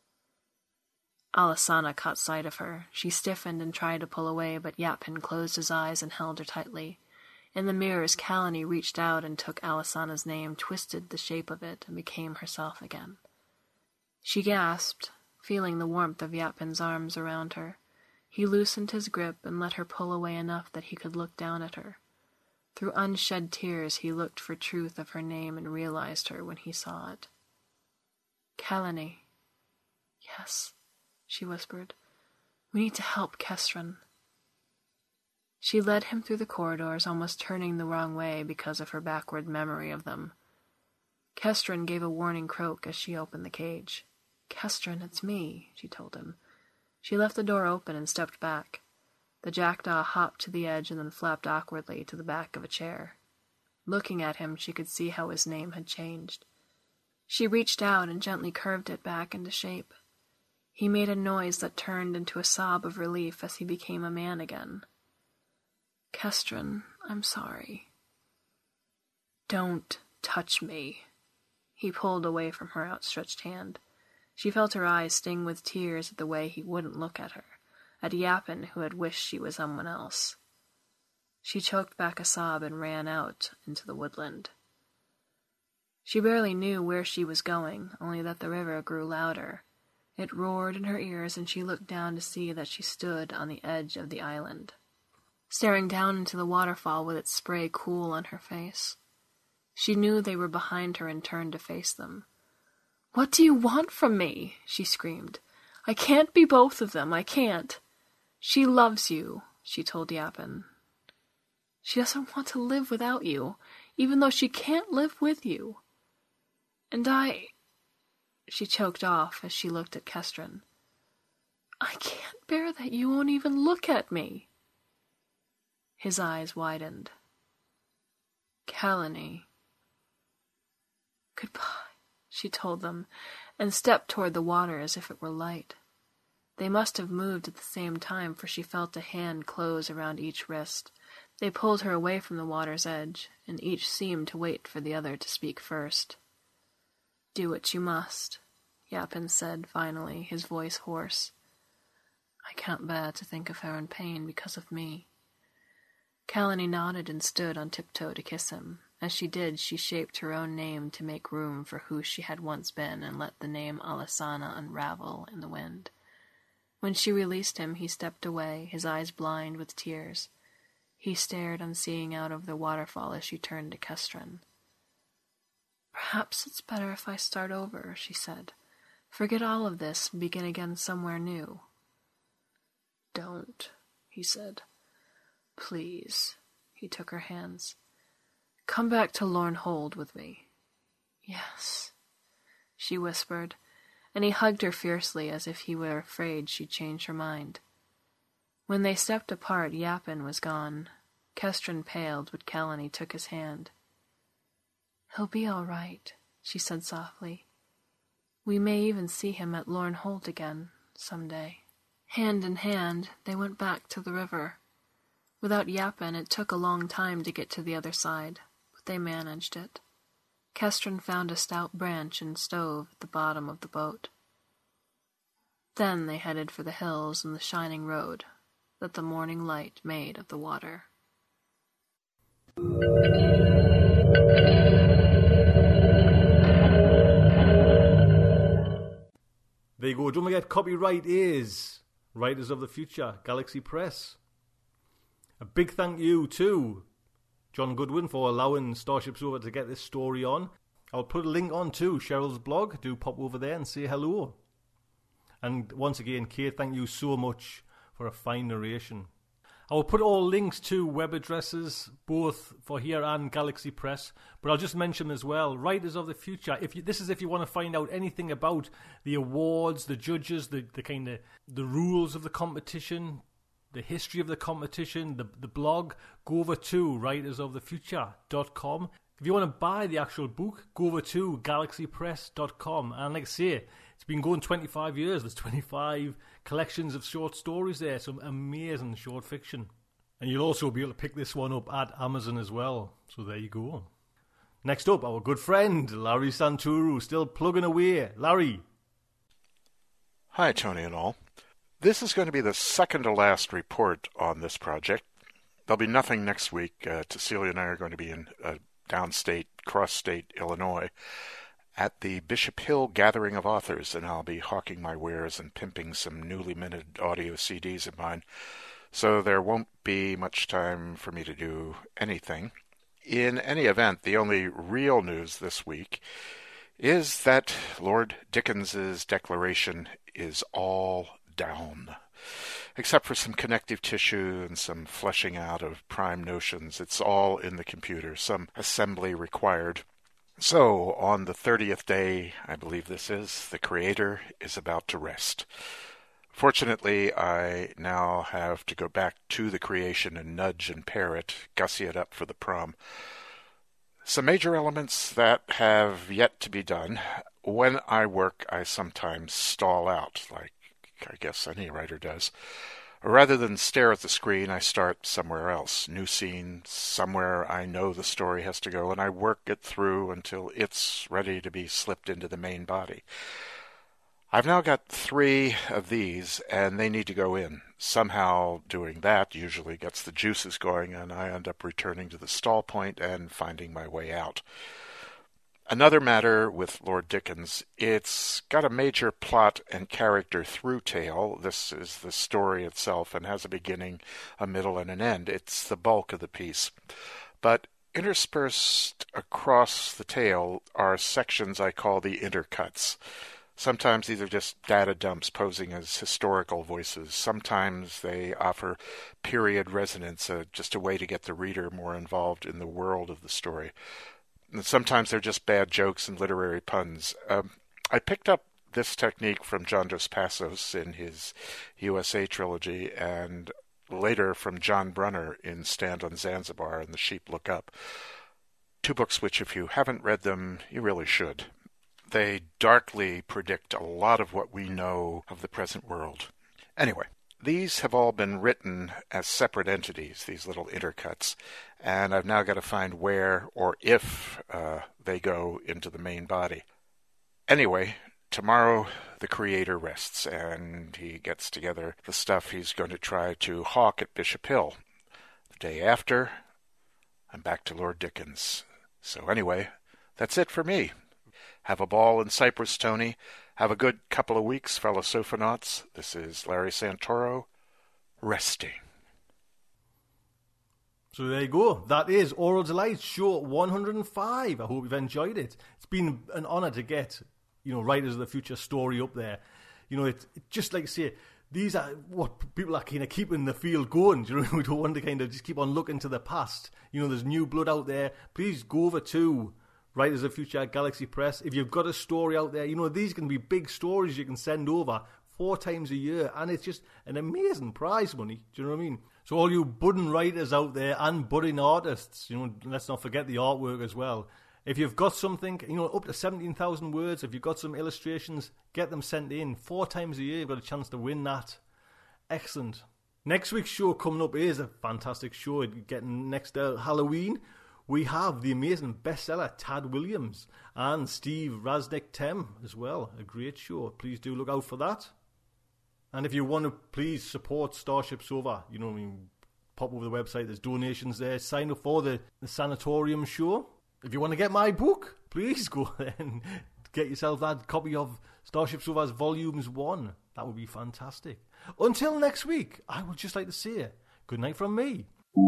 S8: Alesana caught sight of her. She stiffened and tried to pull away, but Yapin closed his eyes and held her tightly. In the mirrors, Kalani reached out and took Alesana's name, twisted the shape of it, and became herself again. She gasped, feeling the warmth of Yapin's arms around her. He loosened his grip and let her pull away enough that he could look down at her. Through unshed tears, he looked for truth of her name and realized her when he saw it. Kalani. Yes, she whispered. We need to help Kestrin. She led him through the corridors, almost turning the wrong way because of her backward memory of them. Kestrin gave a warning croak as she opened the cage. Kestrin, it's me, she told him. She left the door open and stepped back. The jackdaw hopped to the edge and then flapped awkwardly to the back of a chair. Looking at him, she could see how his name had changed. She reached out and gently curved it back into shape. He made a noise that turned into a sob of relief as he became a man again. Kestrin, I'm sorry. Don't touch me. He pulled away from her outstretched hand. She felt her eyes sting with tears at the way he wouldn't look at her, at Yapin who had wished she was someone else. She choked back a sob and ran out into the woodland. She barely knew where she was going, only that the river grew louder. It roared in her ears, and she looked down to see that she stood on the edge of the island, staring down into the waterfall with its spray cool on her face. She knew they were behind her and turned to face them. What do you want from me? She screamed. I can't be both of them, I can't. She loves you, she told Yapin. She doesn't want to live without you, even though she can't live with you. And she choked off as she looked at Kestrin. I can't bear that you won't even look at me. His eyes widened. Kalani. Goodbye, she told them, and stepped toward the water as if it were light. They must have moved at the same time, for she felt a hand close around each wrist. They pulled her away from the water's edge, and each seemed to wait for the other to speak first. Do what you must, Yapin said finally, his voice hoarse. I can't bear to think of her in pain because of me. Kalani nodded and stood on tiptoe to kiss him. As she did, she shaped her own name to make room for who she had once been and let the name Alesana unravel in the wind. When she released him, he stepped away, his eyes blind with tears. He stared unseeing out of the waterfall as she turned to Kestrin. Perhaps it's better if I start over, she said. Forget all of this and begin again somewhere new. Don't, he said. Please. He took her hands. Come back to Lornhold with me. Yes, she whispered, and he hugged her fiercely as if he were afraid she'd change her mind. When they stepped apart, Yapin was gone. Kestrin paled, but Kalani took his hand. He'll be all right, she said softly. We may even see him at Lornhold again, someday. Hand in hand, they went back to the river. Without Yapin, it took a long time to get to the other side, but they managed it. Kestrin found a stout branch and stove at the bottom of the boat. Then they headed for the hills and the shining road that the morning light made of the water.
S4: There you go. Don't forget, copyright is Writers of the Future, Galaxy Press. A big thank you to John Goodwin for allowing Starship Sofa to get this story on. I'll put a link on to Cheryl's blog. Do pop over there and say hello. And once again, Kate, thank you so much for a fine narration. I will put all links to web addresses, both for here and Galaxy Press, but I'll just mention as well, Writers of the Future. If you want to find out anything about the awards, the judges, the rules of the competition, the history of the competition, the blog, go over to writersofthefuture.com. If you want to buy the actual book, go over to galaxypress.com. And like I say, it's been going 25 years. There's 25 collections of short stories there, some amazing short fiction. And you'll also be able to pick this one up at Amazon as well. So there you go. Next up, our good friend, Larry Santuru, still plugging away. Larry.
S11: Hi, Tony and all. This is going to be the second to last report on this project. There'll be nothing next week. Cecilia and I are going to be in downstate, cross-state Illinois at the Bishop Hill Gathering of Authors, and I'll be hawking my wares and pimping some newly minted audio CDs of mine. So there won't be much time for me to do anything. In any event, the only real news this week is that Lord Dickens's declaration is all down. Except for some connective tissue and some fleshing out of prime notions, it's all in the computer, some assembly required. So, on the 30th day, I believe this is, the creator is about to rest. Fortunately, I now have to go back to the creation and nudge and pare it, gussy it up for the prom. Some major elements that have yet to be done. When I work, I sometimes stall out, like I guess any writer does. Rather than stare at the screen, I start somewhere else. New scene, somewhere I know the story has to go, and I work it through until it's ready to be slipped into the main body. I've now got 3 of these, and they need to go in. Somehow doing that usually gets the juices going, and I end up returning to the stall point and finding my way out. Another matter with Lord Dickens, it's got a major plot and character through tale. This is the story itself and has a beginning, a middle, and an end. It's the bulk of the piece. But interspersed across the tale are sections I call the intercuts. Sometimes these are just data dumps posing as historical voices. Sometimes they offer period resonance, just a way to get the reader more involved in the world of the story. And sometimes they're just bad jokes and literary puns. I picked up this technique from John Dos Passos in his USA trilogy, and later from John Brunner in Stand on Zanzibar and The Sheep Look Up. 2 books which, if you haven't read them, you really should. They darkly predict a lot of what we know of the present world. Anyway, these have all been written as separate entities, these little intercuts, and I've now got to find where or if they go into the main body. Anyway, tomorrow the creator rests, and he gets together the stuff he's going to try to hawk at Bishop Hill. The day after, I'm back to Lord Dickens. So anyway, that's it for me. Have a ball in Cyprus, Tony. Have a good couple of weeks, fellow sophonauts. This is Larry Santoro, resting.
S4: So there you go. That is Oral Delights, show 105. I hope you've enjoyed it. It's been an honour to get, Writers of the Future story up there. It just like I say, these are what people are kind of keeping the field going. We don't want to kind of just keep on looking to the past. There's new blood out there. Please go over to Writers of the Future at Galaxy Press. If you've got a story out there, these can be big stories you can send over 4 times a year, and it's just an amazing prize money. Do you know what I mean? So all you budding writers out there and budding artists, let's not forget the artwork as well. If you've got something, up to 17,000 words, if you've got some illustrations, get them sent in. 4 times a year, you've got a chance to win that. Excellent. Next week's show coming up is a fantastic show. Getting next Halloween, we have the amazing bestseller Tad Williams and Steve Raznick-Tem as well. A great show. Please do look out for that. And if you want to please support Starship Sofa, pop over the website. There's donations there. Sign up for the Sanatorium show. If you want to get my book, please go there and get yourself that copy of Starship Sofa's Volumes 1. That would be fantastic. Until next week, I would just like to say good night from me.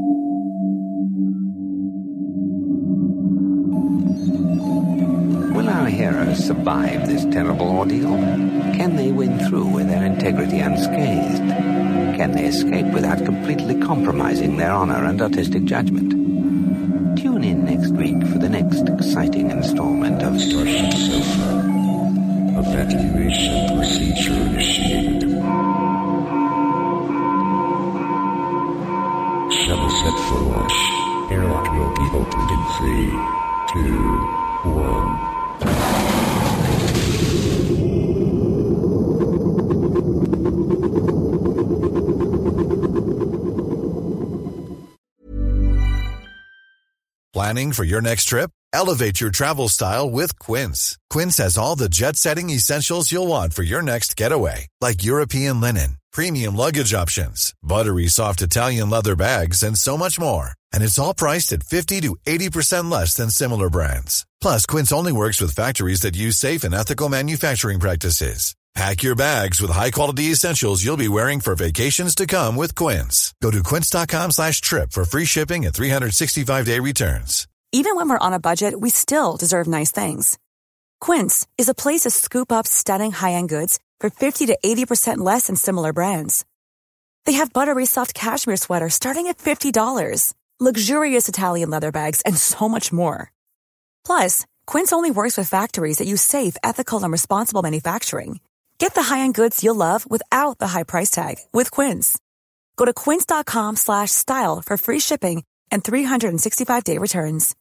S12: Will our heroes survive this terrible ordeal? Can they win through with their integrity unscathed? Can they escape without completely compromising their honor and artistic judgment? Tune in next week for the next exciting installment of
S13: Starship Sofa. Evacuation procedure initiated. Shuttle set for launch. Airlock will be opened in 3, 2, 1.
S14: Planning for your next trip? Elevate your travel style with Quince. Quince has all the jet-setting essentials you'll want for your next getaway, like European linen, premium luggage options, buttery soft Italian leather bags, and so much more. And it's all priced at 50 to 80% less than similar brands. Plus, Quince only works with factories that use safe and ethical manufacturing practices. Pack your bags with high-quality essentials you'll be wearing for vacations to come with Quince. Go to quince.com/trip for free shipping and 365-day returns.
S10: Even when we're on a budget, we still deserve nice things. Quince is a place to scoop up stunning high-end goods for 50 to 80% less than similar brands. They have buttery soft cashmere sweaters starting at $50, luxurious Italian leather bags, and so much more. Plus, Quince only works with factories that use safe, ethical, and responsible manufacturing. Get the high-end goods you'll love without the high price tag with Quince. Go to quince.com/style for free shipping and 365-day returns.